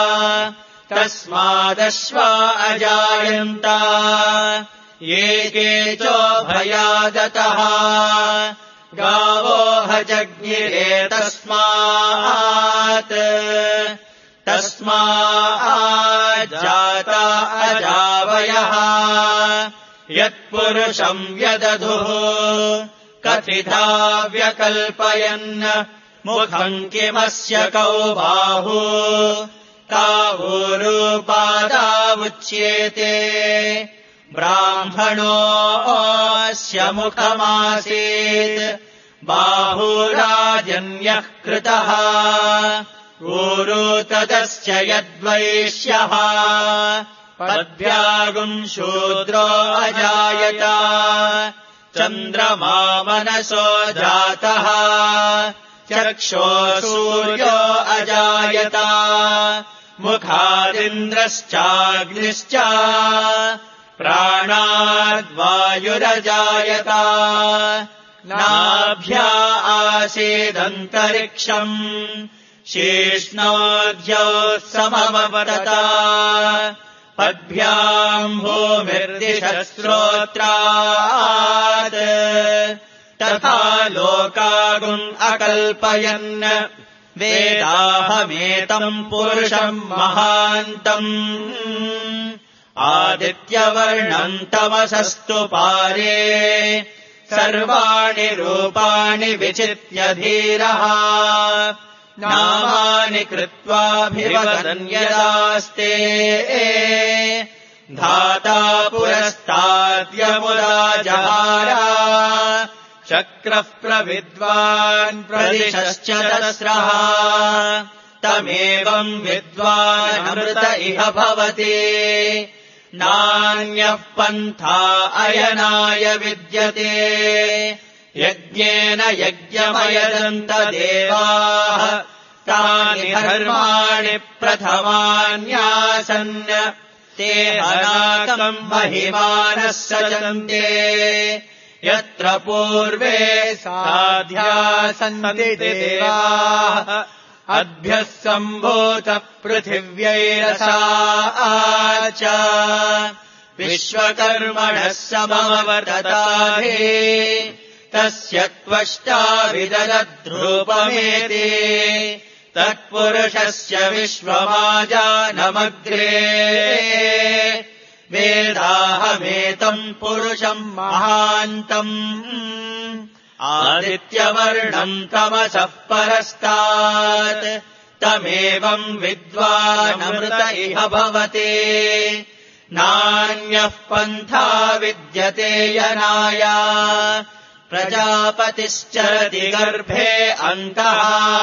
तस्मादश्वा अजायन्त ये केचोभयादतः गावो हजज्ञिरे तस्मात् तस्माज्जाता अजावयः यत्पुरुषम् व्यदधुः कथिता व्यकल्पयन् मुखम् किमस्य कौ बाहु तावूरूपादावुच्येते ब्राह्मणोऽस्य मुखमासीत् बाहुराजन्यः कृतः ऊरू तदस्य यद्वैश्यः पद्भ्यागुम् शूद्रो अजायत चन्द्रमा मनसो जातः चक्षो सूर्यो अजायत मुखादिन्द्रश्चाग्निश्च प्राणाद्वायुरजायत नाभ्या आसीदन्तरिक्षम् शीष्णोऽध्यो समवर्तत पद्भ्याम् भूमिर्दिशश्रोत्रात् तथा लोकागुम् अकल्पयन् वेदाहमेतम् पुरुषम् महान्तम् आदित्यवर्णम् तमसस्तु पारे सर्वाणि रूपाणि विचित्य धीरः नामानि कृत्वाभिवदन् यदास्ते धाता पुरस्ताद्यमुदा जहार चक्रः प्रविद्वान् प्रदिशश्च दस्रः तमेवम् विद्वानमृत इह भवति नान्यः पन्था अयनाय विद्यते यज्ञेन यज्ञमयजन्त देवाः तानि धर्माणि प्रथमान्यासन् ते अनाकम् महिमानः सजन्ते यत्र पूर्वे साध्यासन्ति देवाः अभ्यः सम्भूत पृथिव्यैरसा च विश्वकर्मणः समवर्तताधि तस्य त्वष्टा विदधद्रूपमेति तत्पुरुषस्य विश्वमाजानमग्रे वेदाहमेतम् पुरुषम् महान्तम् आदित्यवर्णम् तमसः परस्तात् तमेवम् विद्वानमृत इह भवति नान्यः पन्था विद्यते यनाय प्रजापतिश्चरति गर्भे अन्तः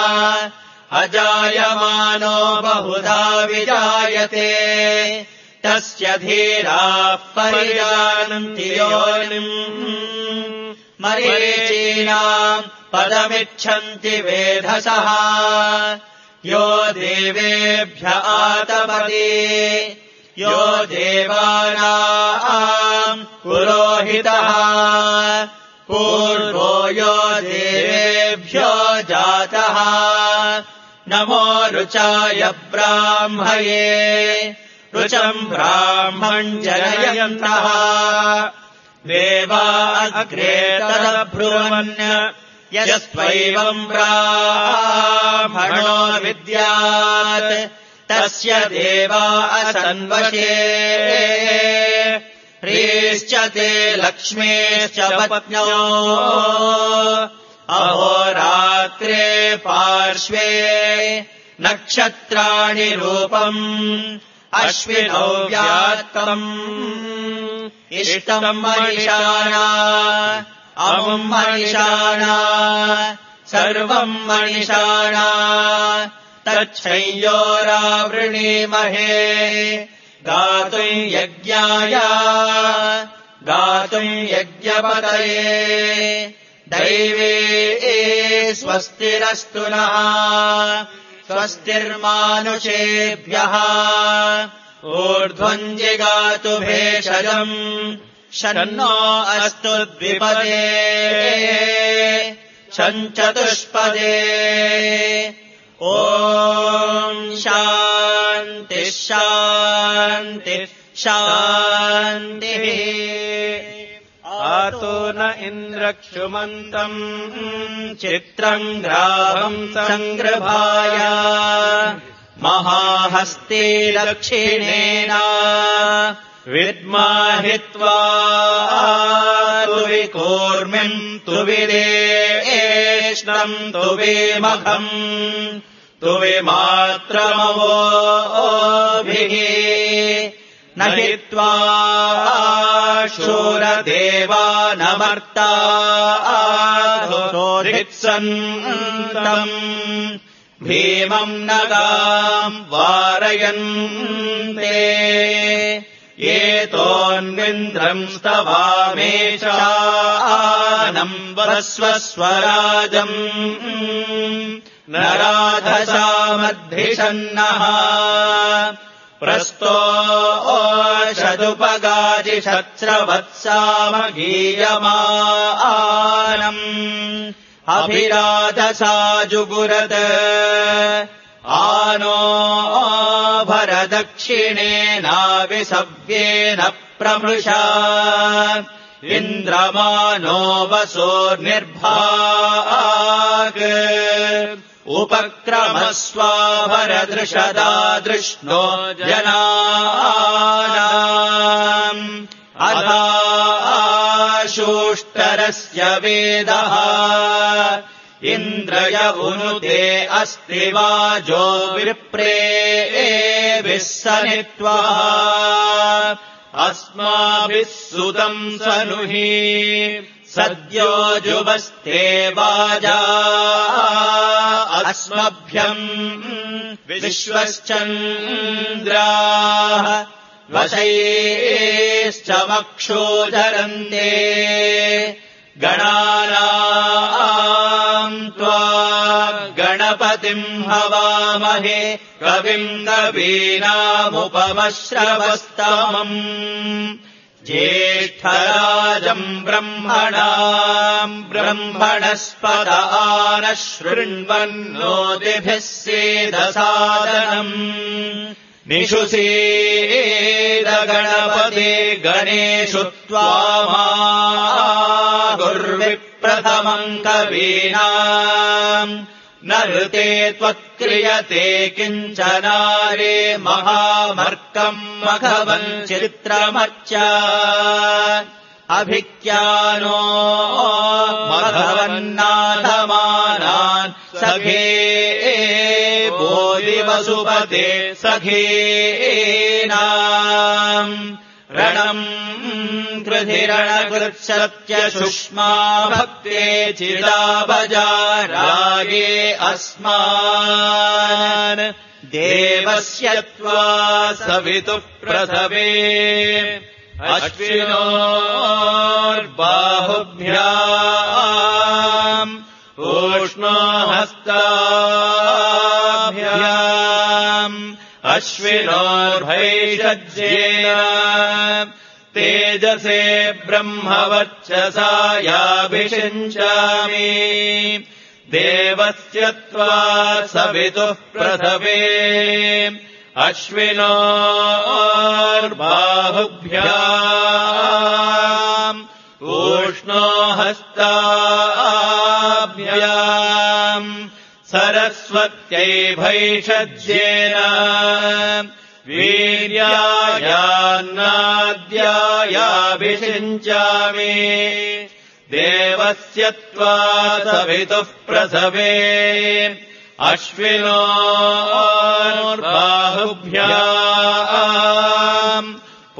अजायमानो बहुधा विजायते तस्य धीराः परिजानन्ति योनिम् मरीचीनाम् पदमिच्छन्ति वेधसः यो देवेभ्य आतपति यो देवानाम् पुरोहितः पूर्वो यो देवेभ्यो जातः नमो रुचाय ब्राह्मये रुचम् ब्राह्मम् जनयन्तः देवा अग्रे तदब्रुवन् यस्त्वैवम् ब्राह्मणो विद्यात् तस्य देवा असन्वशे ह्रीश्च ते लक्ष्मीश्च पत्न्यो अहोरात्रे पार्श्वे नक्षत्राणि रूपम् अश्विनौ व्यात्तम् इष्टम् मनिषाणा अमुम् मनिषाणा सर्वम् मनिषाणा तच्छंयोरावृणीमहे गातुम् यज्ञाय गातुम् यज्ञपतये दैवे स्वस्तिरस्तु नः स्वस्तिर्मानुषेभ्यः ऊर्ध्वम् जिगातु भेषजम् शन्नो अस्तु द्विपदे शञ्चतुष्पदे ॐ शान्तिः शान्तिः शान्तिः आतो न इन्द्रक्षुमन्तम् चित्रम् ग्राभम् सङ्गृभाय महाहस्ते दक्षिणेन विद्माहित्वा तुविकूर्मिम् तुविदेष्णम् तुविमघम् तुविमात्रमवोभिः न हित्वा शूरदेवानमर्ता धोरित्सन्तम् भीमम् नगाम् वारयन्ते एतोऽन्विन्द्रम् स्तवामेषानम् वस्वस्वराजम् न राधसामद्धिषन्नः प्रस्तोषदुपगाजिषत्स्रवत्सामगीयमानम् अभिराधसा जुगुरद आनो भरदक्षिणेनाविसव्येन प्रमृषा इन्द्रमानो वसोर्निर्भाग उपक्रमस्वाभरदृशदा जनानाम् अधाशूष्टरस्य वेदः इन्द्रय उनुते अस्ति वाजो विप्रेभिः सनित्वा अस्माभिः सुतम् सनुहि सद्यो जुवस्ते वाजा अस्मभ्यम् विश्वश्चन्द्राः वशैश्च मक्षोधरन्ते गणानाम् त्वा गणपतिम् हवामहे कविम् कवीनामुपमश्रवस्तमम् ज्येष्ठराजम् ब्रह्मणाम् ब्रह्मणस्पद आनः शृण्वन्नोतिभिः सेदसादनम् निषुषेद गणपते गणेषु त्वामागुर्विप्रथमम् कवीनाम् न ऋते त्वत्क्रियते किञ्चनारे महामर्कम् मघवन् चित्रमर्च अभिज्ञानो मघवन्नाथमानान् सखे बोधिवसुपते सखेनाम् रणम् कृधिरणकृत्सत्यशुष्मा भक्ते चिदाभजाराये अस्मान् देवस्य त्वा सवितुः प्रसवे अश्विनोर्बाहुभ्याम् ऊष्णोहस्ताभ्याम् अश्विनोर्भैषज्येन तेजसे ब्रह्मवर्चसायाभिषिञ्चामि देवस्य त्वा सवितुः प्रसवे अश्विनोर्बाहुभ्याम् ऊष्णोहस्ताभ्याम् सरस्वत्यै भैषज्येन वीर्यायान्नाद्यायाभिषिञ्चामि देवस्य त्वा सवितुः प्रसवे अश्विनोर्बाहुभ्याम्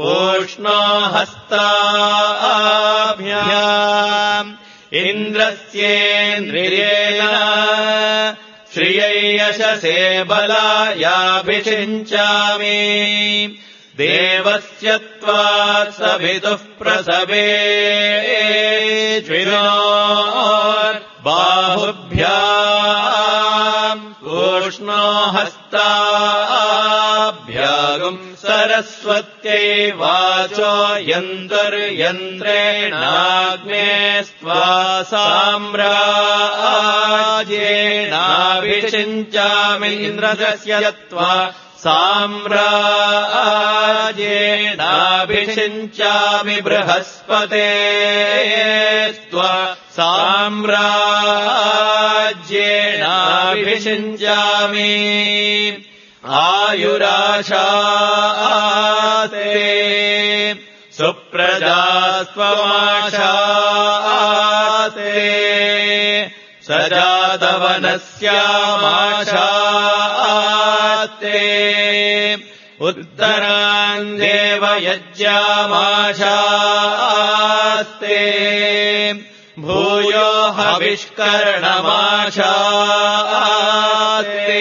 ऊष्णोहस्ताभ्याम् इन्द्रस्येन्द्रियेण श्रियै यशसे बलायाभिषिञ्चामि देवस्य त्वा सवितुः प्रसवे बाहुभ्याम् ऊष्णोहस्ताभ्याम् सरस्वत्यै वाचो यन्तर्यन्त्रेणाग्ने स्त्वा साम्राज्येनाभिषिञ्चामि इन्द्रस्य त्वा साम्राज्येनाभिषिञ्चामि बृहस्पते त्वा साम्राज्येनाभिषिञ्चामि आयुराशाते सुप्रजास्त्वमाशाते सजातवनस्यामाशाते उत्तरान्देव यज्ञामाशास्ते भूयो हविष्करणमाशास्ते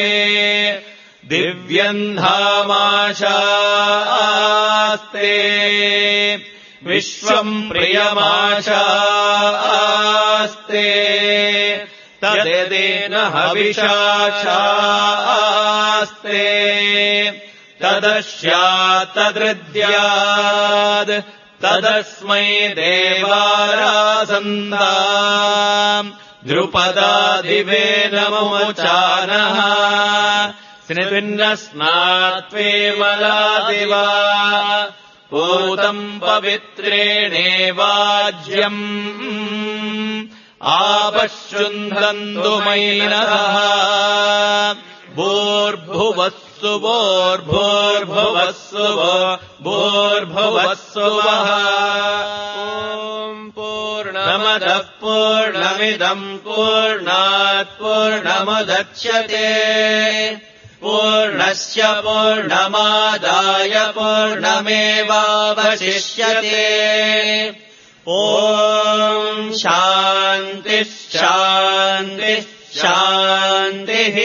दिव्यन्धामाशास्ते विश्वम् प्रियमाशास्ते तदेन हविषाशास्ते तदस्यात्तदृद्याद् तदस्मै देवारासन्दाम् द्रुपदादिवे नमोचानः स्निन्नस्नात्वेमलादिवा पूतम् पवित्रेणेवाज्यम् आपश्युन्धन्तुमैनरः भूर्भुवस्सु भोर्भुवस्सु भोर्भुवस्सु वः ॐ पूर्णमदः पूर्णमिदम् पूर्णात् पूर्णमुदच्यते पूर्णस्य पूर्णमादाय पूर्णमेवावशिष्यते ॐ शान्तिः शान्तिः शान्तिः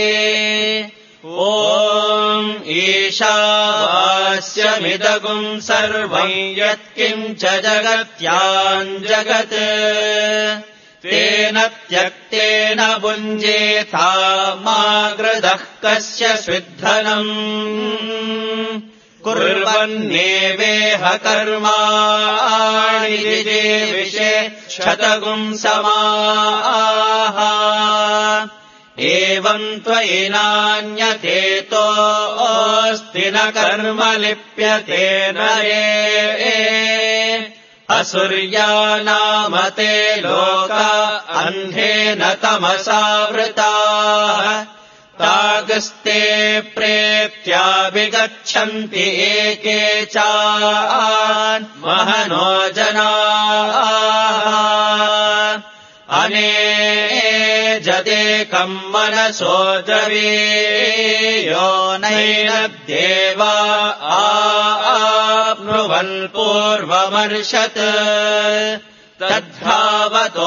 ॐ ईशावास्यमिदगुम् सर्वम् यत्किञ्च जगत्याम् जगत् तेन त्यक्तेन भुञ्जेथा मा गृधः कस्य स्विद्धनम् कुर्वन्नेवेह कर्माणि विषे क्षतगुम् समाः एवम् त्वयि नान्यथेतोऽस्ति न कर्म लिप्यते नरे असुर्यानाम ते लोका अन्धेन तमसावृताः तागस्ते प्रेत्याभिगच्छन्ति एके चान् महनो जनाः अनेजदेकम् मनसो जवीयो नैनद्देवा आप्नुवन्ति ब्रुवल्पूर्वमर्षत् तद्धावतो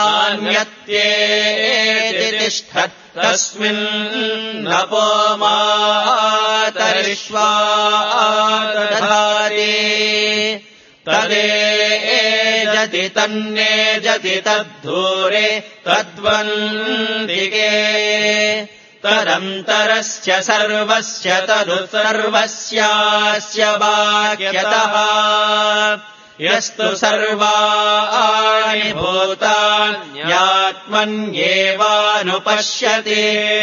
नान्यत्येति तिष्ठत् तस्मिन् नपो मातरिष्वा दधाति तदेजति तन्नेजति तद्धूरे तद्वन्दिके तदन्तरस्य सर्वस्य तदु सर्वस्यास्य वाक्यतः यस्तु सर्वाणि भूतान्यात्मन्येवानुपश्यति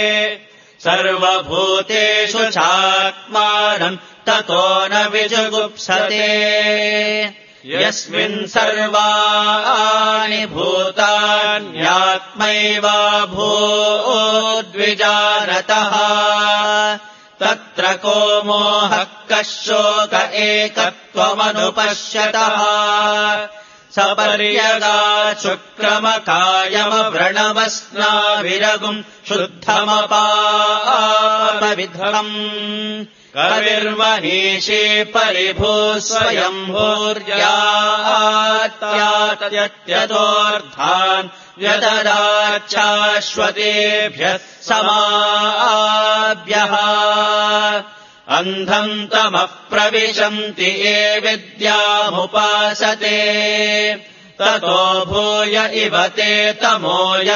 सर्वभूतेषु चात्मानम् ततो न विजुगुप्सते यस्मिन् सर्वाणि भूतान्यात्मैवाभूद्विजानतः तत्र को मोहः कः शोक एकत्वमनुपश्यतः सपर्यगाशुक्रमकायमव्रणवस्नाविरगुम् शुद्धमपापविद्धम् कविर्मनीषे परिभूः स्वयम्भूर्यात्यात्यत्यतोऽर्थान् व्यददाच्छाश्वतेभ्यः समाभ्यः अन्धम् तमः प्रविशन्ति ये विद्यामुपासते ततो भूय इव ते तमोय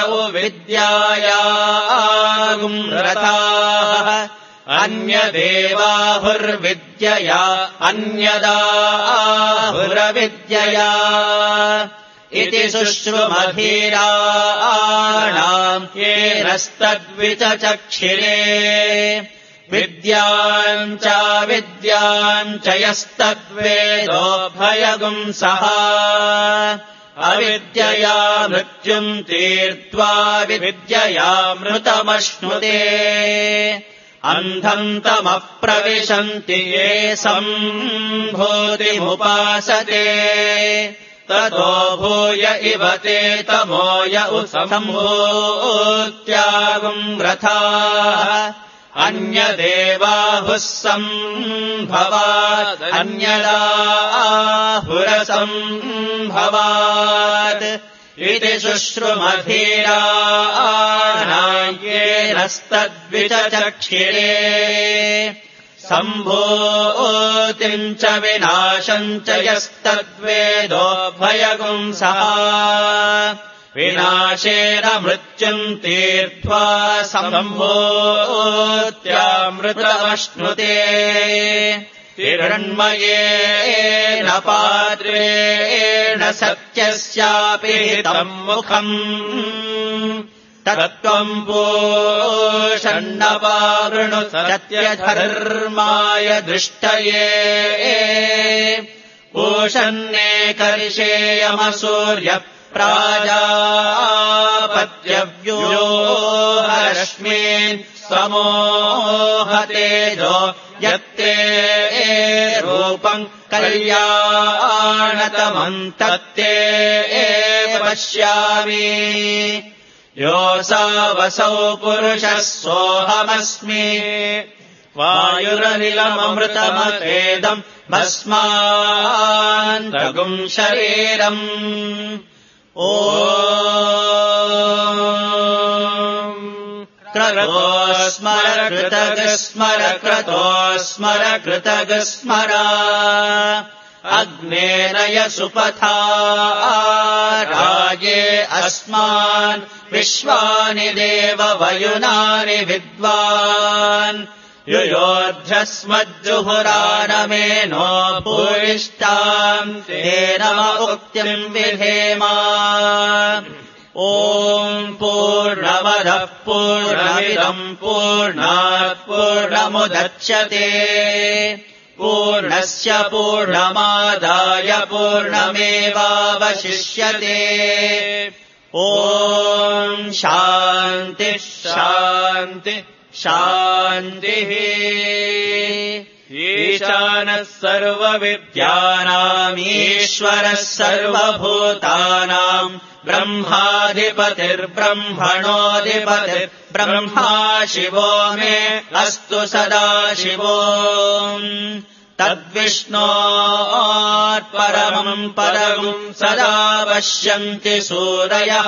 विद्यायागुम् रताः अन्यदेवाहुर्विद्यया अन्यदाहुरविद्यया इति शुश्रुमधीराणाम् येनस्तद्विचचक्षिरे विद्याम् च यस्तद्वेदो भयगुंसः अविद्यया मृत्युम् तीर्त्वा विद्ययामृतमश्नुते अन्धम् तमः प्रविशन्ति ये सम्भूतिमुपासते ततो भूय इव ते तमोय सम्भूत्यागुम् रथाः अन्यदेवाहुः सम्भवात् अन्यदाहुरसम्भवात् इति शुश्रुमधीराणाम् येनस्तद्विचचक्षिरे सम्भूतिम् च विनाशम् च यस्तद्वेदो भयगुंसः विनाशेन मृत्युम् तीर्त्वा सम्भूत्यामृतमश्नुते हिरण्मयेन पात्रेण सत्यस्यापि हितम् मुखम् तत्त्वम् पूषण्णपावृणु सत्यधर्माय दृष्टये पूषन्नेकर्षेयमसूर्य प्राजापत्यव्यूहरश्मीन् समोहतेजो यत्ते रूपम् कल्याणतमम् तत्ते पश्यामि योऽसावसौ पुरुषः सोऽहमस्मि वायुरनिलममृतमवेदम् भस्मान्तगुम् शरीरम् ॐ क्रतोस्मर कृतगस्मर क्रतोस्मर कृतगस्मर अग्नेनय सुपथा राये अस्मान् विश्वानि देव वयुनानि विद्वान् युयोध्यस्मज्जुहुरानमेनो भूयिष्ठाम् तेन उक्तिम् विधेमा ॐ पूर्णमदः पूर्णमिदम् पूर्णात् पूर्णमुदच्यते पूर्णस्य पूर्णमादाय पूर्णमेवावशिष्यते ॐ शान्तिः शान्तिः शान्तिः ईशानः सर्वविद्यानाम् ईश्वरः सर्वभूतानाम् ब्रह्माधिपतिर्ब्रह्मणोऽधिपतिर्ब्रह्मा शिवो मे अस्तु सदा शिवो तद्विष्णोर्परमम् पदम् सदा पश्यन्ति सूरयः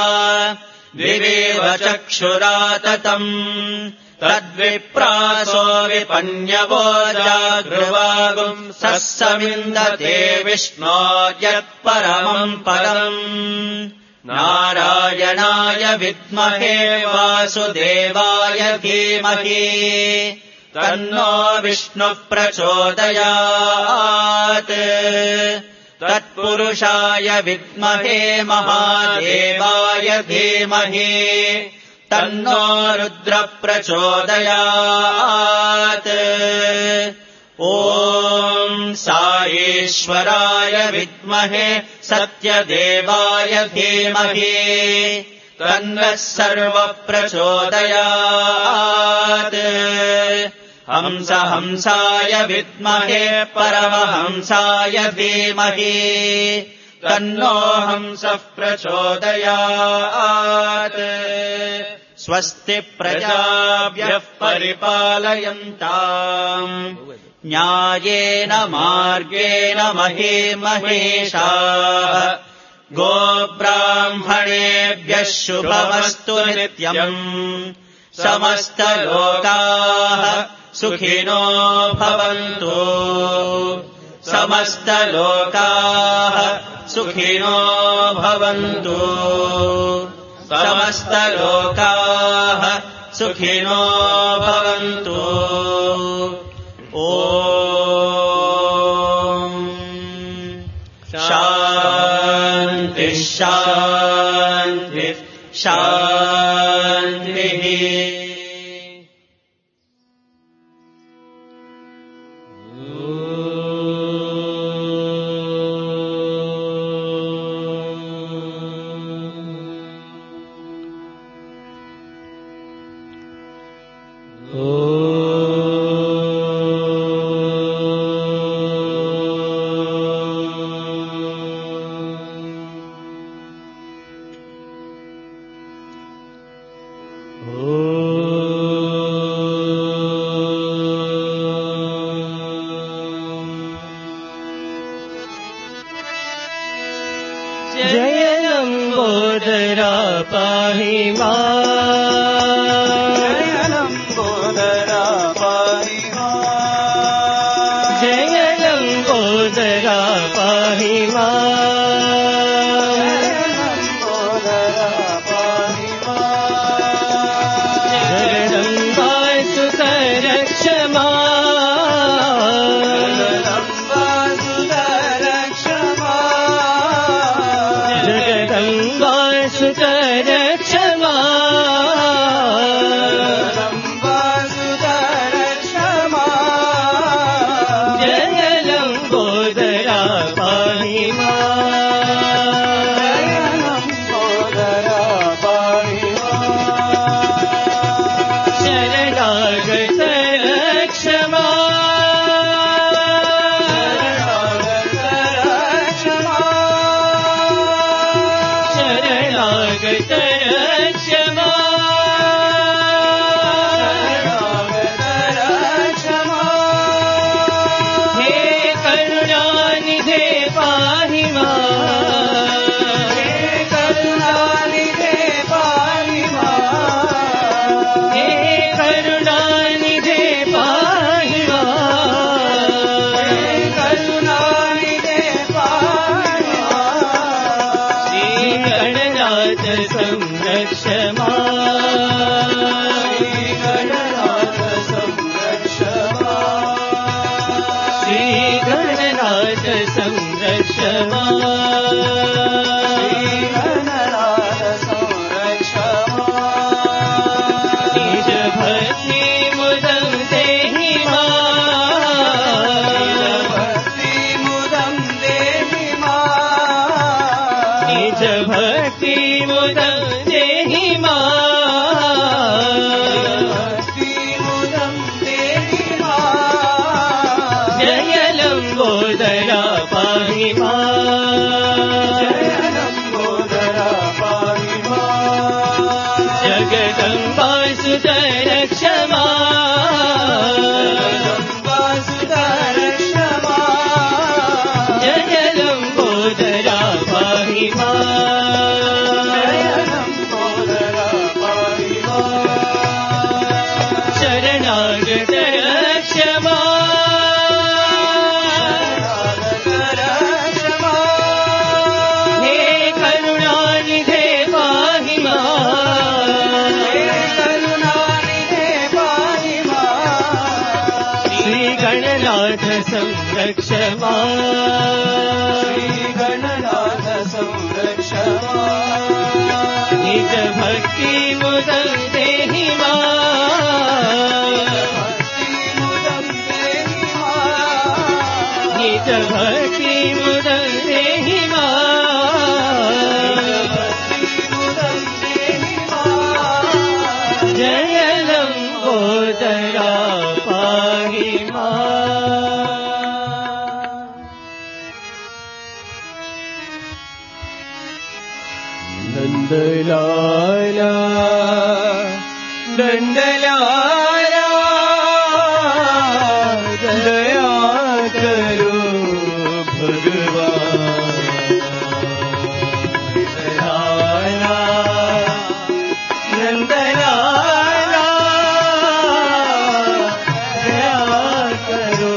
दिवेव चक्षुराततम् तद्विप्रासो विपन्यवो जागृवागुम् सस्समिन्दते विष्णो यत्परमम् पदम् नारायणाय विद्महे वासुदेवाय धीमहि तन्नो विष्णुः प्रचोदयात् तत्पुरुषाय विद्महे महादेवाय धीमहि तन्नो रुद्रः प्रचोदयात् ॐ साईश्वराय विद्महे सत्यदेवाय धीमहि तन्नः सर्वः प्रचोदयात् हंसाय विद्महे परमहंसाय धीमहि तन्नो हंसः प्रचोदयात् स्वस्ति प्रजाभ्यः परिपालयन्ताम् न्यायेन मार्गेण महीमहेशाः गोब्राह्मणेभ्यः शुभमस्तु नित्यम् समस्तलोकाः सुखिनो भवन्तु समस्तलोकाः सुखिनो भवन्तु समस्तलोकाः सुखिनो भवन्तु ॐ शान्तिः शान्तिः शान्तिः जगदम्बा सुतरक्षमा शरणागत क्षमा हे करुणानिधे पाहि मां श्री गणनाथ संरक्ष निज भक्ति मुदं देहि निज भक्ति मुदं देहि जय लंबोदरा पाहि नंदलाला नंदलाला दया करो भगवान नंदलाला दया करो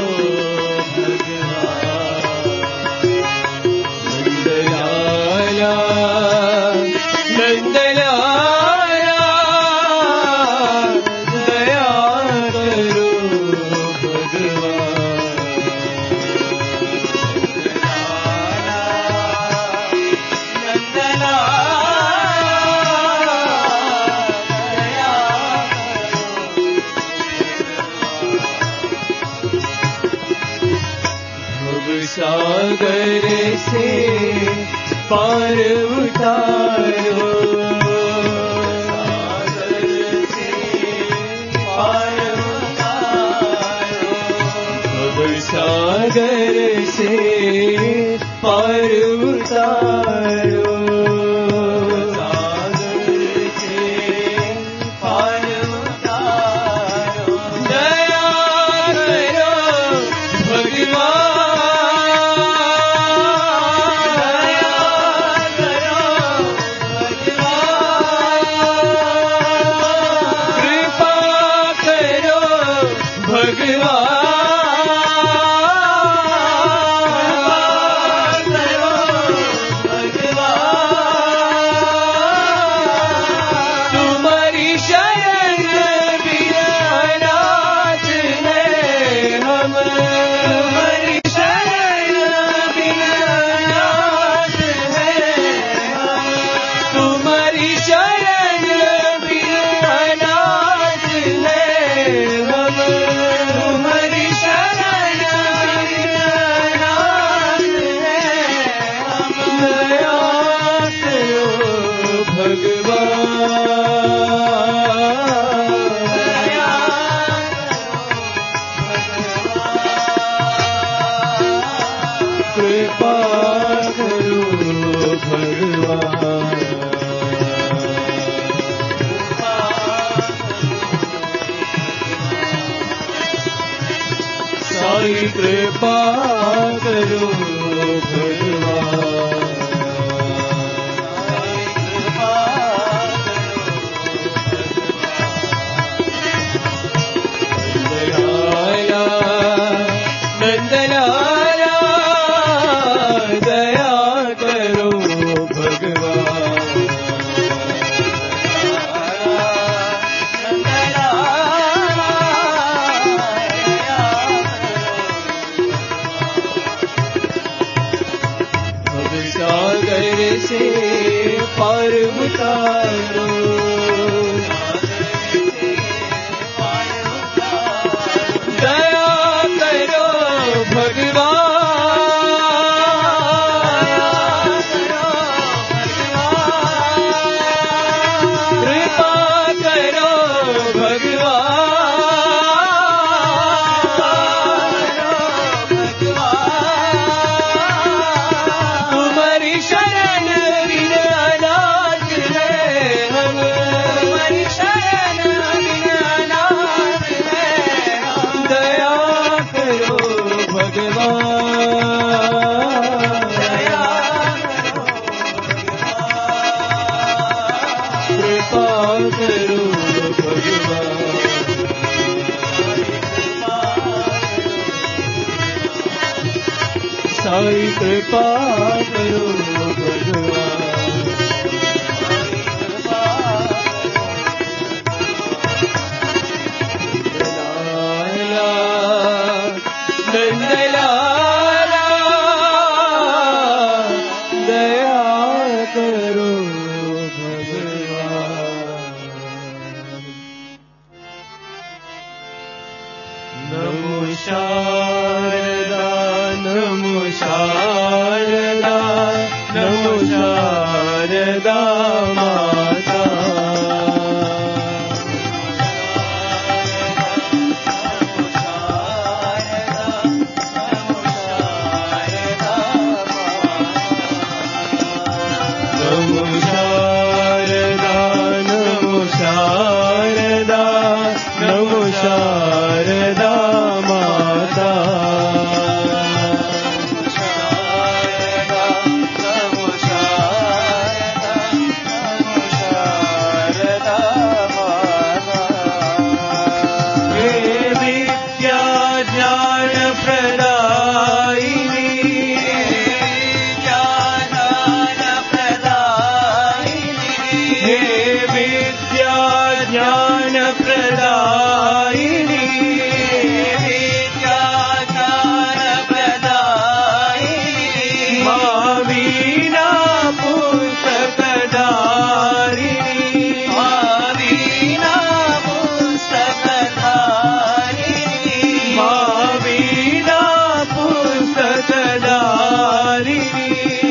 सागर से पार उतारो सागर से पार उतारो सागर से पार उतारो सागर से पार उतारो दया करो भगवान कृपा करो भगवान नंदलाला नंदलाला दया करो भगवान साई कृपा करो भगवान। नंदलाला दया करो भगवान। नमो शारदा नमो शारदा नमो शारदा माता। नमो शारदा नमो शारदा नमो शारदा माता। हे विद्या ज्ञान प्रदायिनी हे विद्या ज्ञान प्रदायिनी मां वीणा पुस्तकधारिणी मां वीणा पुस्तकधारिणी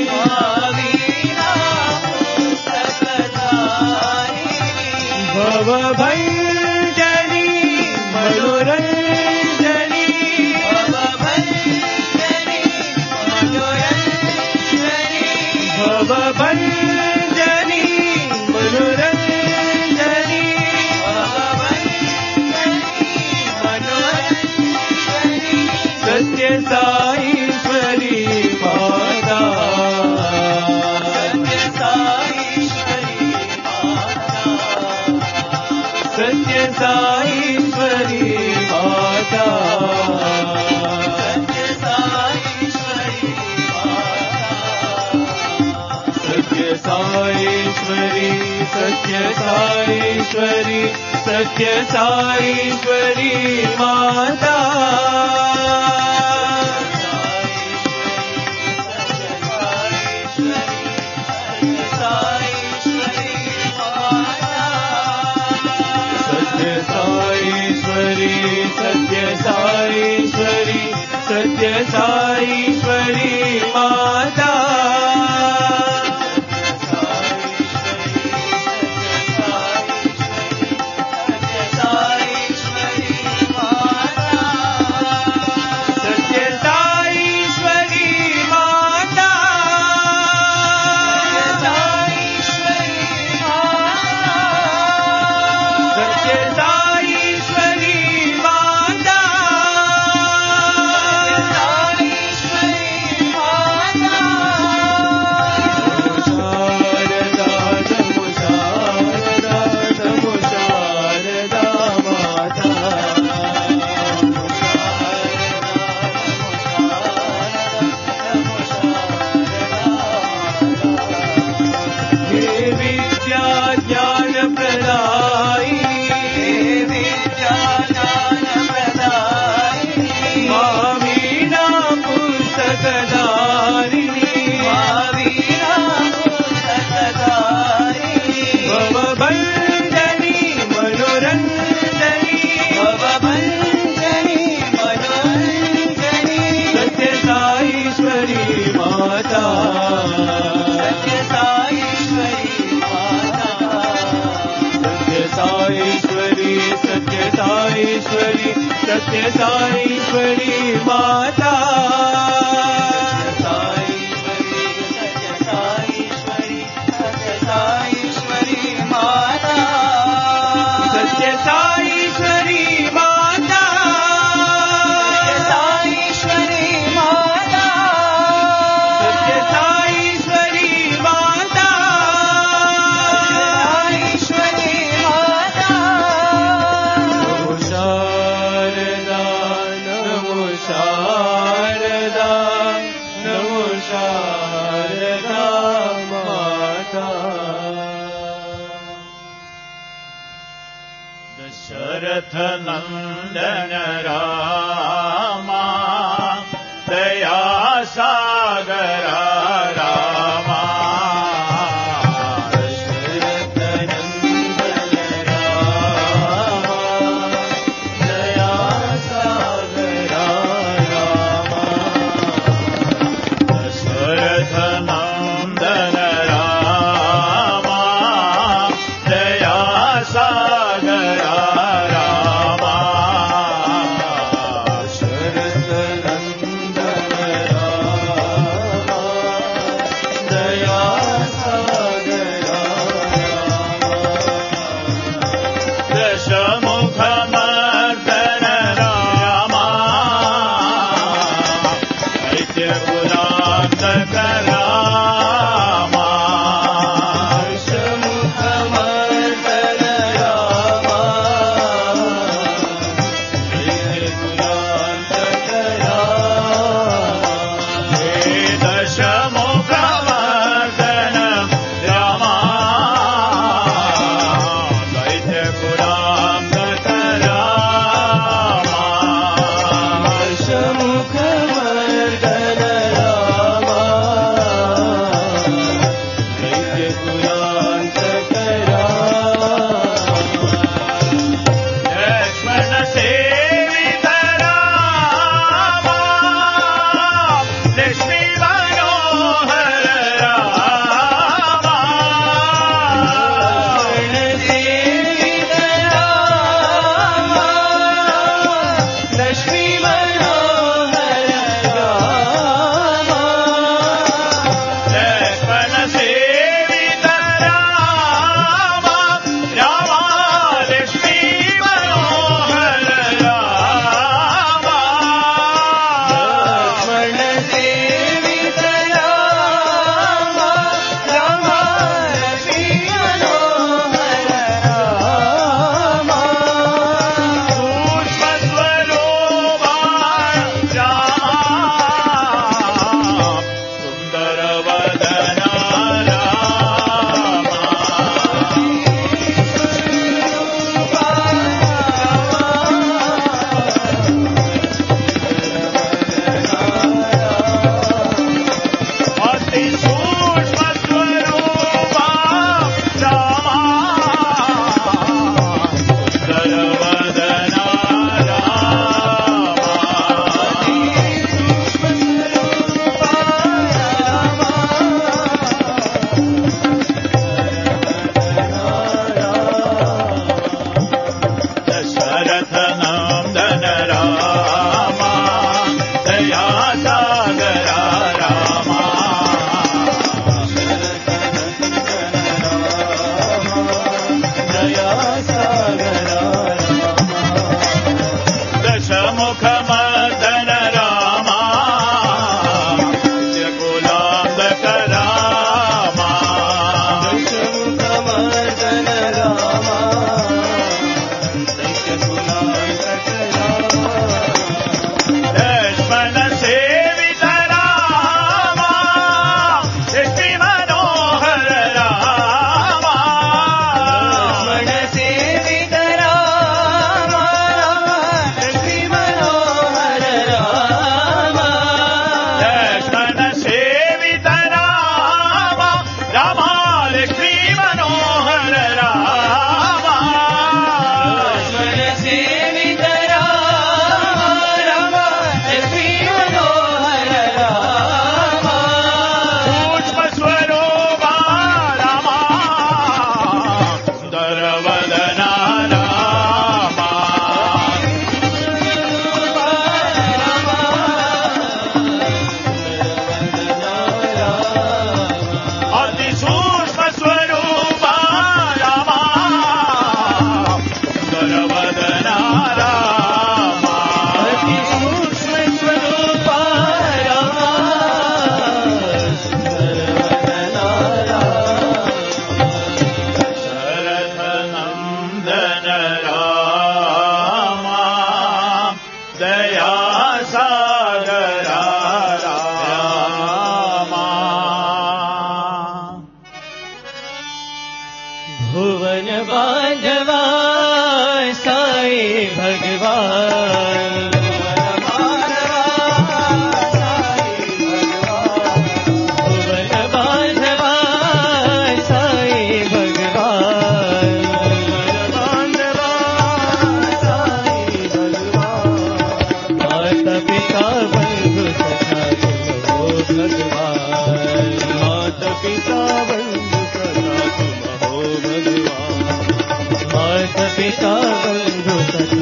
भवभञ्जनी मनोरञ्जनी भवभञ्जनी मनोरञ्जनी सत्य साईश्वरी माता। सत्य साईश्वरी माता। सत्य साईश्वरी सत्य साईश्वरी सत्य साईश्वरी माता। सत्य साईश्वरी सत्य साईश्वरी सत्य साईश्वरी माता। सत्य साईश्वरी माता। सत्य साईश्वरी माता। शारदा नमो शारदा नमो शारदा माता। हे विद्या ज्ञान प्रदायिनी मां वीणा पुस्तकधारिणी भवभञ्जनी मनोरञ्जनी सत्य साईश्वरी माता। सत्य साईश्वरी सत्य साईश्वरी सत्य साईश्वरी माता। सत्य साईश्वरी माता। सत्य साईश्वरी माता। नमो शारदा नमो नन्दन रामा दया सागर रामा दशरथ नन्दन रामा दया सागर रामा दशरथ नन्दन रामा दया सागर रामा दशरथ नन्दन रामा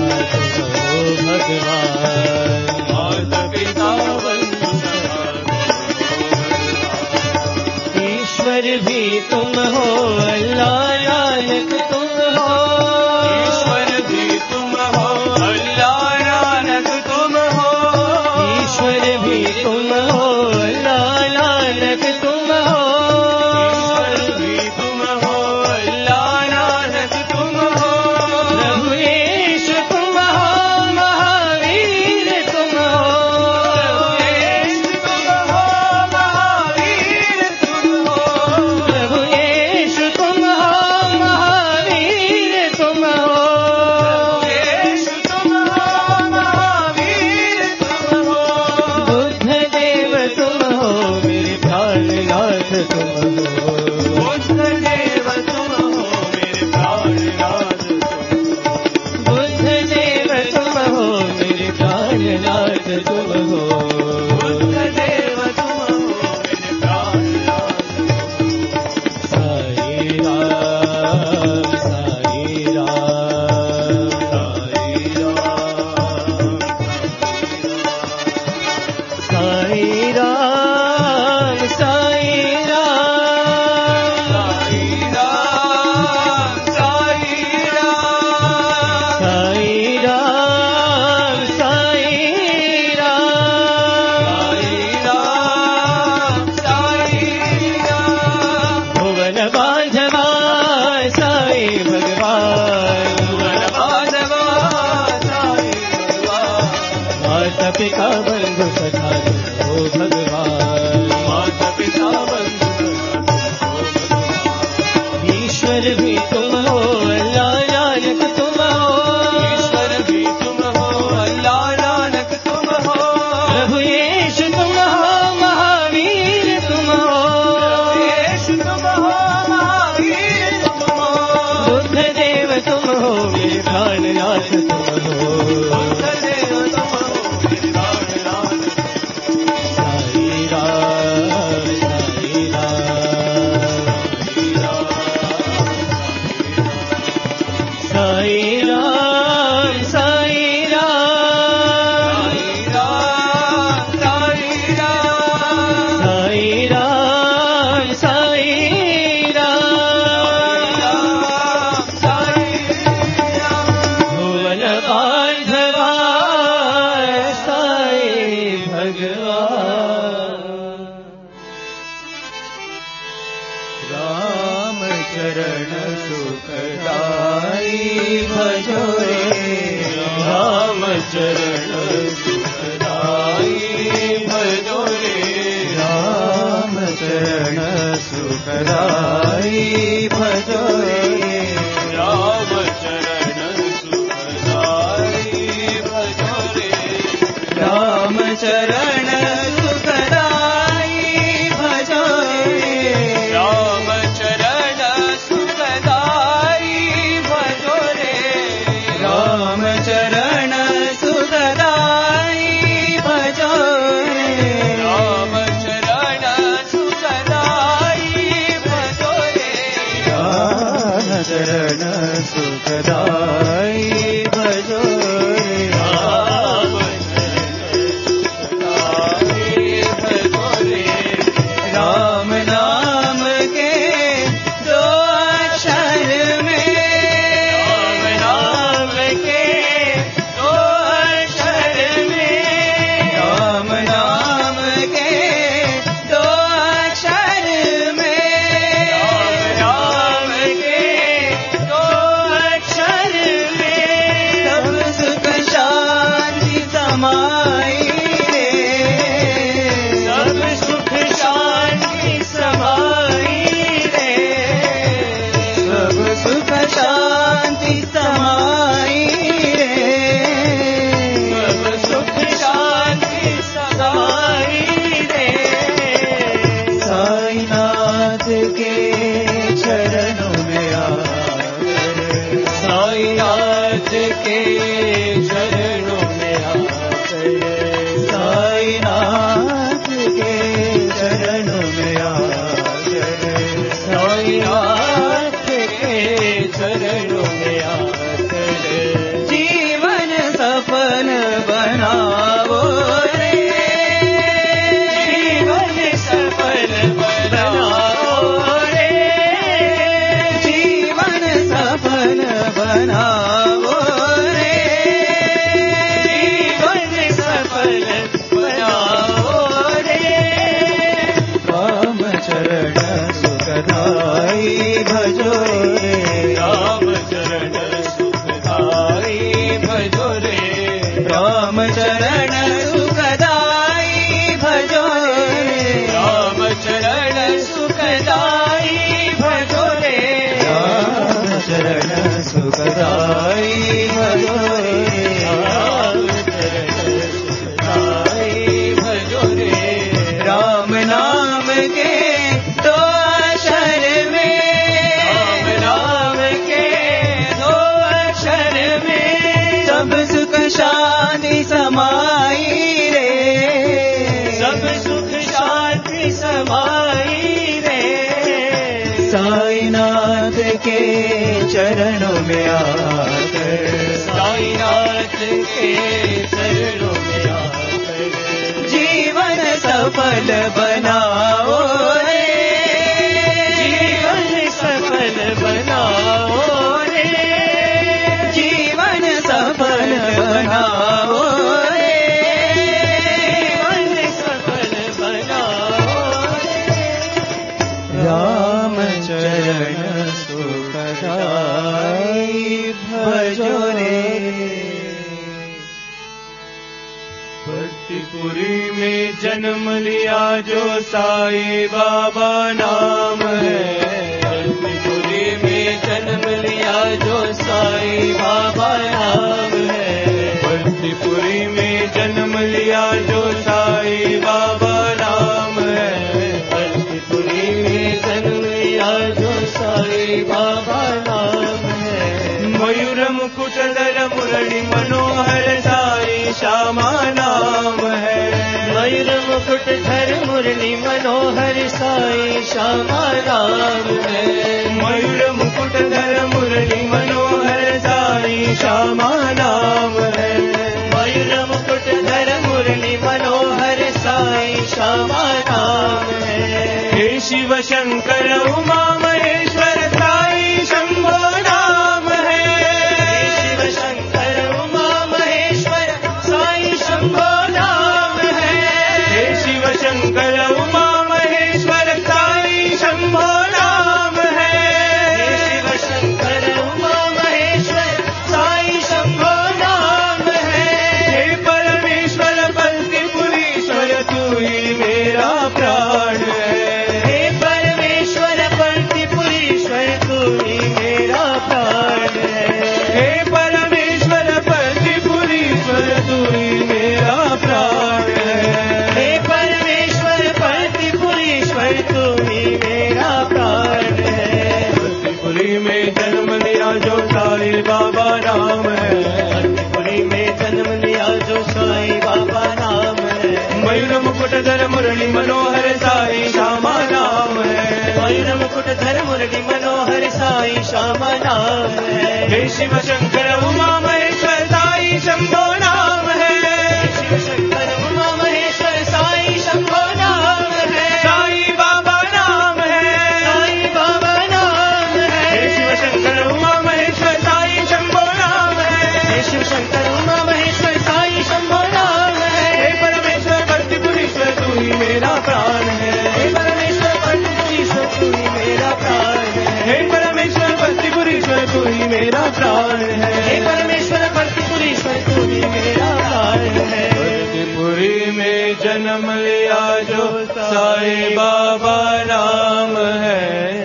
माता पिता बंधु ईश्वर भी तुम हो, अल्लाह नानक तुम हो। ईश्वर भी तुम हो, अल्लाह नानक तुम हो। ईश्वर भी तुम हो, अल्लाह नानक तुम हो। ईश्वर भी तुम हो, अल्लाह नानक तुम हो। प्रभु यीशु तुम हो, महावीर तुम हो। प्रभु यीशु तुम हो, महावीर तुम हो। प्रभु यीशु तुम हो, महावीर तुम हो। बुद्ध देव तुम हो, मेरे प्राणनाथ तुम हो। बुद्ध देव तुम हो, मेरे प्राणनाथ तुम हो। बुद्ध देव तुम हो, मेरे प्राणनाथ तुम हो। बुद्ध देव तुम हो, मेरे प्राणनाथ तुम हो। साई राम, साई राम, साई राम, साई राम, साई राम, साई राम, साई राम, साई राम, साई राम। भुवन बांधवा साई भगवान, भुवन बांधवा साई भगवान। माता पिता बंधु सखा हो भगवान, माता पिता बंधु सखा हो भगवान। ईश्वर भी तुम हो, अल्लाह नानक तुम हो। ईश्वर भी तुम हो, अल्लाह नानक तुम हो। प्रभु यीशु तुम हो, महावीर तुम हो। प्रभु यीशु तुम हो, महावीर तुम हो। बुद्ध देव तुम हो, मेरे प्राणनाथ तुम हो। बुद्ध देव तुम हो, मेरे प्राणनाथ। साई राम, साई राम, साई राम, साई राम, साई राम, साई राम, साई राम, साई राम। भुवन बांधवा साई भगवान। राम चरण सुखदाई भजो रे, राम चरण सुखदाई भजो रे। राम चरण सुखदाई भजो रे, राम चरण सुखदाई भजो रे। राम चरण सुखदाई भजो रे, राम चरण सुखदाई भजो रे। राम चरण सुखदाई भजो रे, राम चरण सुखदाई भजो रे। राम चरण सुखदाई भजो रे, राम चरण राम चरण सुखदाई भजो रे राम चरण सुखदाई भजो रे राम चरण सुखदाई भजो रे राम चरण सुखदाई भजो रे राम नाम के दो अक्षर में राम नाम के दो अक्षर में सब सुख शांति समाई रे सब सुख शांति समाई रे साईनाथ के चरणों में आकर साईनाथ के चरणों में आकर जीवन सफल बनाओ रे जीवन सफल बनाओ रे जीवन सफल बनाओ रे जीवन सफल बनाओ रे राम चरण सुखदाई भजो रे भक्तिपुरी में जन्म लिया जो साईं बाबा नाम है भक्तिपुरी में जन्म लिया जो साईं बाबा नाम है भक्तिपुरी में जन्म लिया जो साईं बाबा नाम है भक्तिपुरी में जन्म लिया जो साईं बाबा नाम है मयूर मुकुटधर मुरली मनोहर साईं श्यामा नाम है मयूर मुकुटधर मुरली मनोहर साईं श्यामा नाम है मयूर मुकुटधर मुरली मनोहर साईं श्यामा नाम है मयूर मुकुटधर मुरली मनोहर साईं श्यामा नाम है हे शिव शंकर उमा महेश्वर साईं शंभो नाम है हे शिव शंकर उमा महेश्वर साईं शंभो नाम है हे शिव शंकर उमा महेश्वर साईं शंभो नाम है हे शिव शंकर उमा महेश्वर साईं शंभो नाम है हे परमेश्वर बल्किपुरीश्वर तू ही मेरा प्राण है हे परमेश्वर बल्किपुरीश्वर तू ही मेरा प्राण है हे परमेश्वर बल्किपुरीश्वर तू ही मेरा प्राण है हे परमेश्वर बल्किपुरीश्वर तू ही मेरा प्राण है भक्तिपुरी में जन्म लिया जो साईं बाबा नाम है भक्तिपुरी में जन्म लिया जो साईं बाबा नाम है मयूर मुकुटधर मुरली मनोहर साईं श्यामा नाम है मयूर मुकुटधर मुरली मनोहर साईं श्यामा नाम है हे शिव शंकर उमा महेश्वर साईं शंभो नाम है शिव शंकर उमा महेश्वर साईं शंभो नाम है साईं बाबा नाम है साईं बाबा नाम है हे शिव शंकर उमा महेश्वर साईं शंभो नाम है हे शिव शंकर उमा महेश्वर साईं शंभो नाम है हे परमेश्वर बल्किपुरीश्वर तू ही मेरा प्राण है हे परमेश्वर बल्किपुरीश्वर तू ही मेरा प्राण है हे परमेश्वर बल्किपुरीश्वर तू ही मेरा प्राण है हे परमेश्वर बल्किपुरीश्वर तू ही मेरा प्राण है भक्तिपुरी में जन्म लिया जो साईं बाबा नाम है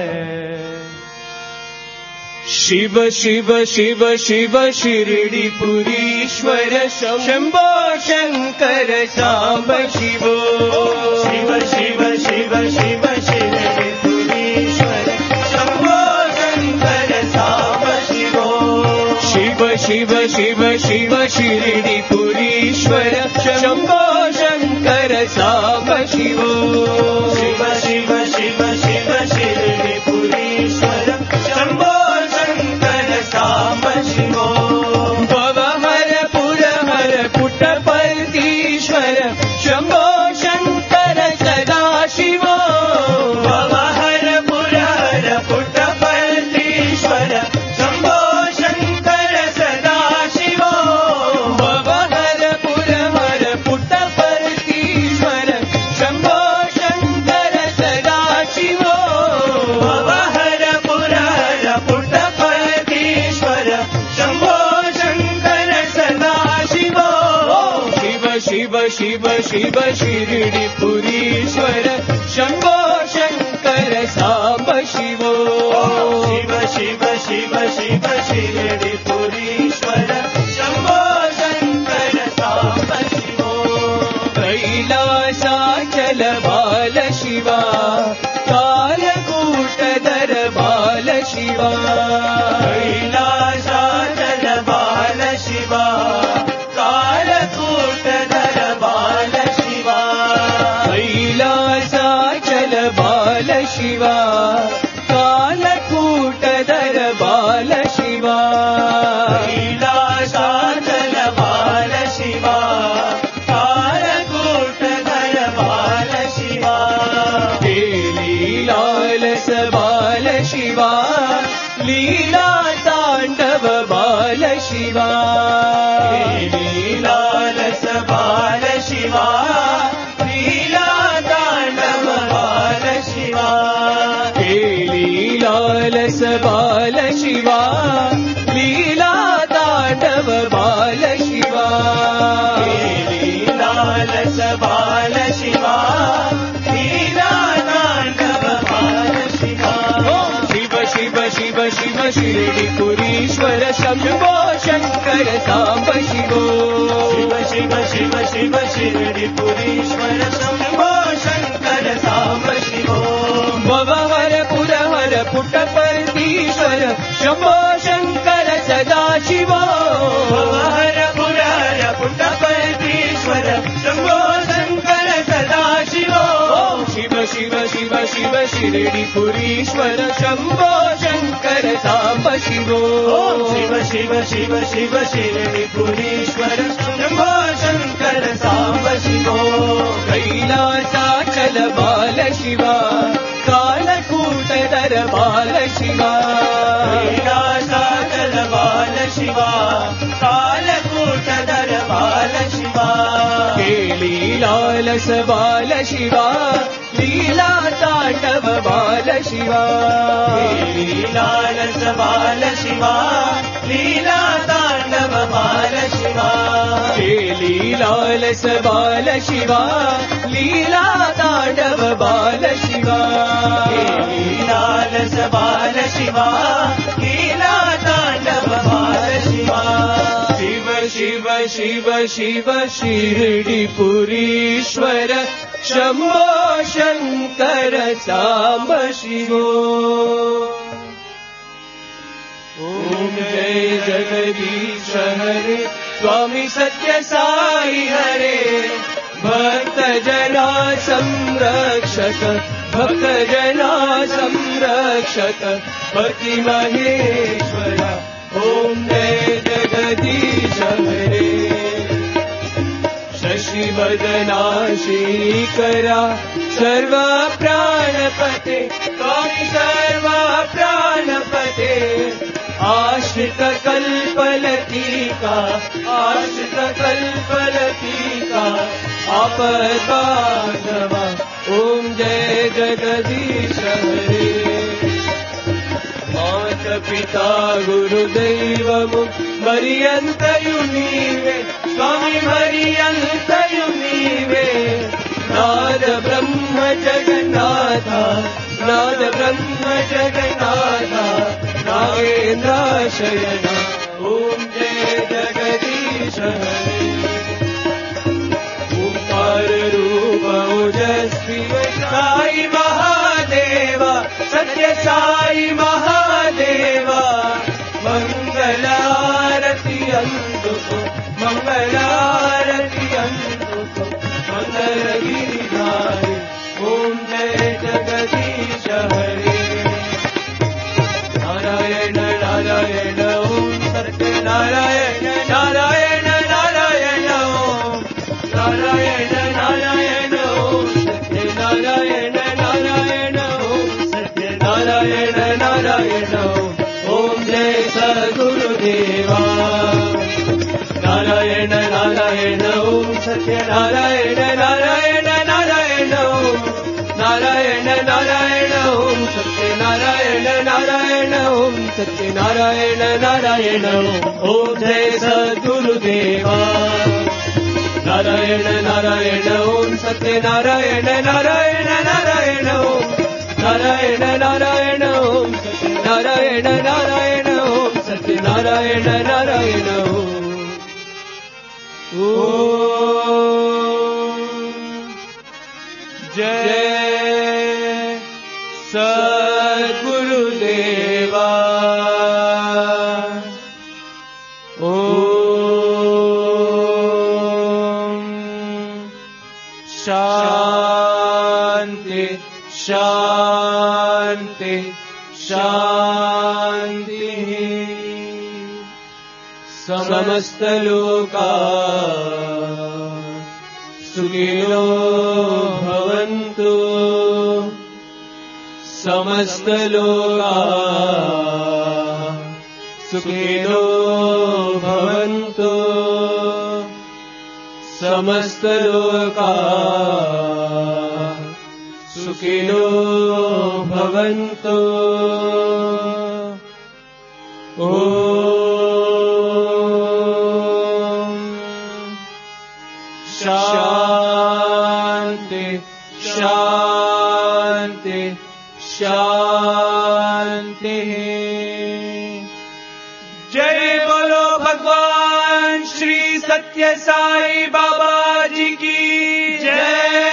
शिव शिव शिव शिव शिरडीपुरीश्वर शंभो शंकर सांब शिवो शिव शिव शिव शिव शिरडीपुरीश्वर शंभो शंकर सांब शिवो शिव शिव शिव शिव शिरडीपुरीश्वर शंभो शंकर सांब शिवो शिव शिव शिव शिव शिरडीपुरीश्वर शंभो शंकर सांब शिवो भवहर पुरहर पुटपर्तीश्वर शंभो शंकर सदा शिवो भवहर पुरहर पुटपर्तीश्वर शंभो शंकर सदा शिवो भवहर पुरहर पुटपर्तीश्वर शंभो शंकर शिव शिव शिव शिरडिपुरीश्वर शम्भो शङ्कर साम्ब शिवो शिव शिव शिव शिव शिरडिपुरीश्वर शम्भो शङ्कर साम्ब शिवो कैलासाचल बाल शिवा कालकूटधर बाल शिवा कैलासाचल बाल शिवा कालकूटधर बाल शिवा कैलासाचल बाल शिवा कालकूटधर बाल शिवा कैलासाचल बाल शिवा कालकूटधर बाल शिवा हे लीलालस बाल शिवा लीला तांडव बाल शिवा लीलालस बाल शिवा लीला तांडव बाल शिवा हे लीलालस बाल शिवा लीला तांडव बाल शिवा लीलालस बाल शिवा लीला तांडव बाल शिवा शिव शिव शिव शिव शिरडिपुरीश्वर शम्भो शङ्कर साम्ब शिवो शिव शिव शिव शिव शिरडिपुरीश्वर शम्भो शङ्कर साम्ब शिवो भवहर पुरहर पुट्टपर्तीश्वर शम्भो शङ्कर सदा शिवो भवहर पुरहर पुट्टपर्तीश्वर शम्भो शङ्कर सदा शिवो शिव शिव शिव शिव शिरडिपुरीश्वर शम्भो शङ्कर साम्ब शिवो शिव शिव शिव शिव शिरडिपुरीश्वर शम्भो शङ्कर साम्ब शिवो कैलासाचल बाल शिवा कालकूटधर बाल शिवा कैलासाचल बाल शिवा कालकूटधर बाल शिवा हे लीलालस बाल शिवा लीला तांडव बाल शिवा लीलालस बाल शिवा लीला तांडव बाल शिवा हे लीलालस बाल शिवा लीला तांडव बाल शिवा लीलालस बाल शिवा लीला तांडव बाल शिवा शिव शिव शिव शिव शिरडिपुरीश्वर शम्भो शङ्कर साम्ब शिवो ॐ जय जगदीश हरे स्वामी सत्य साई हरे भक्त जना संरक्षक भक्त जना संरक्षक पति महेश्वर ॐ जय जगदीश हरे शशिवदना श्रीकरा सर्व प्राणपते स्वामी सर्व प्राणपते आश्रित कल्पलतिका आश्रित कल्पलतिका आपद्बान्धवा ॐ जय जगदीश हरे मात पिता गुरुदैवमु मर्यन्तयु नीवे स्वामी मर्यन्तयु नीवे नाद ब्रह्म जगन्नाथा नाद ब्रह्म जगन्नाथा नागेन्द्राशयना ॐ जय जगदीश हरे ओंकार रूप ओजस्वी साई महादेव सत्य साई महादेव मंगलारति अंतुको मंगलारति अंतुको मंगल गिरिधारी ओम जय जगदीश हरे नारायण नारायण ओम सत्य नारायण नारायण नारायण ओम नारायण नारायण ओम सत्य नारायण नारायण ओम सत्य नारायण नारायण ओम जय सद्गुरुदेवा नारायण नारायण ओम सत्य नारायण नारायण नारायण ओम नारायण नारायण ओम सत्य नारायण नारायण ओम सत्य नारायण नारायण ओम जय सद्गुरुदेवा नारायण नारायण ओम सत्यनारायण नारायण नारायण ओम नारायण नारायण ओम सत्यनारायण नारायण ओम सत्यनारायण नारायण ओम जय सद्गुरुदेवा ओम शांति शांति शांति समस्त लोका सुखिनो भवन्तु समस्त लोका सुखिनो भवन्तु समस्त लोका सुखिनो भवन्तु ओम शांति शांति शांति जय बोलो भगवान श्री सत्य साई बाबा जी की जय।